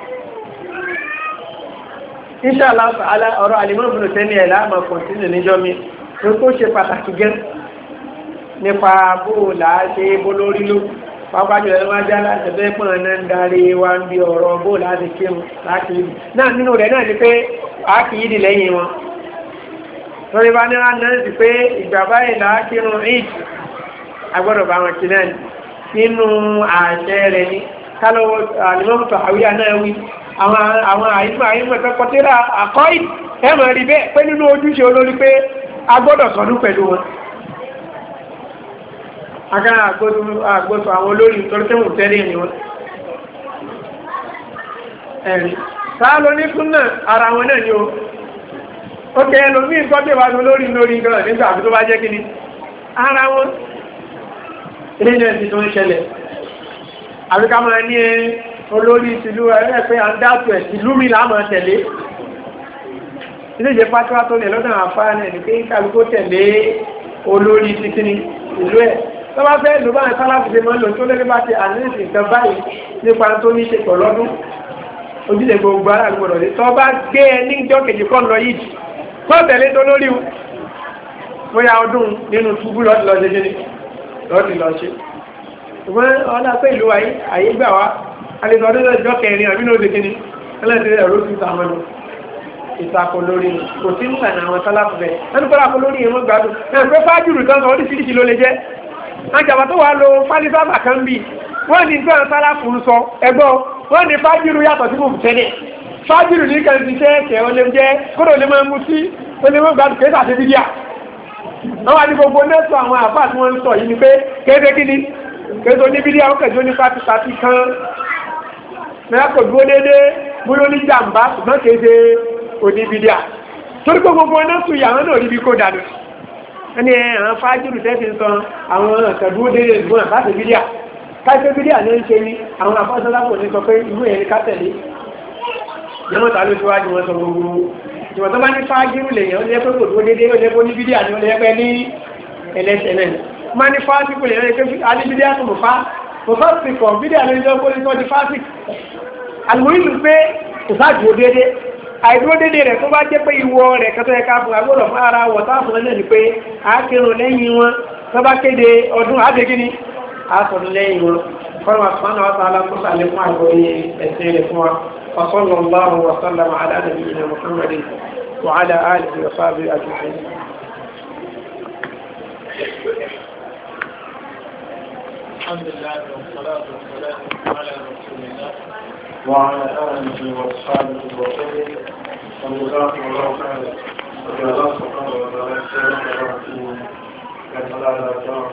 Inshallah ọ̀rọ̀ àdìmọ́ ìbínú tẹ́mi ẹ̀ láàmà kọ̀ntínú níjọ́ mi ní kó ṣe pàtàkì gẹ́ nípa bóòlà ṣe bólórí ló pápájọ ẹ̀ máa já láti ẹgbẹ́ pọ̀n náà ń darí wa ń bí ọ̀rọ̀ bóòlà ti kírun láti ìlú náà nínú rẹ̀ náà ni pé a kì í dì lẹ́yìn wọn lórí bá ní rán náà sì pé ìgbà báyìí là á kírun eid agbọ́dọ̀ bá wọn kí náà nínú àṣẹ rẹ̀ ní kálọ̀ àlùmọ́tò àwíyá náà wí àwọn àyíkọ̀ tẹ́kọ̀tẹ́rà àkọ́ ẹ̀mọ̀ rí bẹ́ẹ̀ pé nínú ojúṣe olórí pé agbọ́dọ̀ sọdún pẹ̀lú wọn agbára àgbóso àwọn olórí torí tẹ́mù tẹ́lẹ̀ ni wọ́n ẹ̀rí sáà ló ní fún náà ara wọn náà ni ó ókè ẹlòmí ìkọ́tẹ̀ wà lórí gan nígbà àbí tó bá jẹ́ kíní ara wọn ilé náà ti tó ń ṣẹlẹ̀ àbíká máa ní olórí ìtìlú ẹ̀ pé à ń dáàtò ẹ̀ tìlú mi láàmú tẹ̀lé ilé ìjẹ́ pátá tó lẹ̀ lọ́dọ̀ àfáà náà ní pé kálukó tẹ̀lé olórí títí ìlú ẹ̀ tó bá fẹ́ ló bá ń sálábù ṣe máa ń lò tó lé bá ti àníṣe nǹkan báyìí nípa tó ní ṣe pọ̀ lọ́dún ojúlẹ̀ gbogbo ara gbọdọ̀ lé tó bá gbé ẹ ní ìjọ kejì kọ́ lọ yìí kọ́ tẹ̀lé tó lórí o bóyá ọdún nínú túbú lọ́dún lọ ṣe ṣe ni lọ́dún lọ ṣe ṣùgbọ́n ọlá pé ìlú ayé gbà wá alẹ́sọ̀ ọdún lọ́jọ́ kẹrin àbí lóde kíni ẹlẹ́dẹ̀ẹ́ ẹ̀rọ tún ta mọ́nu ìtakò lórí kò sí ń gbàna àwọn sálàfù bẹ́ẹ̀ ẹnu kọ́lá kó lórí ìwọ̀n gbádùn ẹ̀ pé fájúrù tán sọ oríṣiríṣi ló lè jẹ́ àjàbà tó wà lo fálífàbà kan bí wọ́n ní gbọ́n sálàfù ń sọ ẹgbọ́ wọ́n ní fájúrù yàtọ̀ sí mòmù tẹ́lẹ̀ fájúrù ní kan ti ṣẹ́ẹ̀kẹ́ ó lè jẹ́ kódò lè máa mú sí ó lè máa gbádùn kéésà sí bídíà wọ́n wá ní gbogbo nẹ́sọ̀ àwọn àfáà tí wọ́n ń sọ yìí ni pé kéèké kí ni kéèké ní bídíà ó kẹjọ ní pátipátí kan mẹ́ra kò dúró déédéé búrò ní jàǹbá ṣùgbọ́n kéèké oníbídíà torí pé gbogbo nẹ́sọ̀ ìyàwó náà níbi kó dànù ẹni àwọn fájúrù tẹ́sí ń san àwọn ọ̀kẹ́dúró déédéé ìgbọ́n láti bídíà káṣẹ́ bídíà ní ń ṣe ní àwọn afọ́sọ́lápò ní sọ pé ìwé ẹ̀rí ká tẹ̀lé yẹmọ́ta ló síwájú wọn sọ gbogbo ìwọ̀n tó bá ní fájúrù lèyàn ó lé pé kò dúró déédéé ó lé pé oníbídíà ní ó lé pé ní ẹlẹ́sẹ̀ náà má ní fásitì lèyàn lé pé alíbídíà tó mọ̀ fásitì kọ̀ bídíà lórí ọkọ̀ ní sọ́ọ́ di fásitì àlùmọ́ìlú pé kò sáàjù déédéé àìdúró dédé rẹ̀ tó bá jẹ́ pé ìwọ rẹ̀ kẹtọ́ ẹ̀ká fún agbọ́dọ̀ fún ara wọ̀tá fún ẹ̀nà ni pé a kírun lẹ́yìn wọn tó bá kéde ọdún àdégíní a sọ̀rọ̀ lẹ́yìn wọn kọ́nà àtúmọ̀nà wọ́ta alákòóso àlékún àgbọ̀yé ẹ̀sìn rẹ̀ fún wa وصلى الله وسلم على نبينا محمد وعلى آله وصحبه أجمعين. الحمد لله والصلاة والسلام على رسول الله وعلى آله وأصحابه وسلم وجزاكم الله خيرا وجزاكم الله خيرا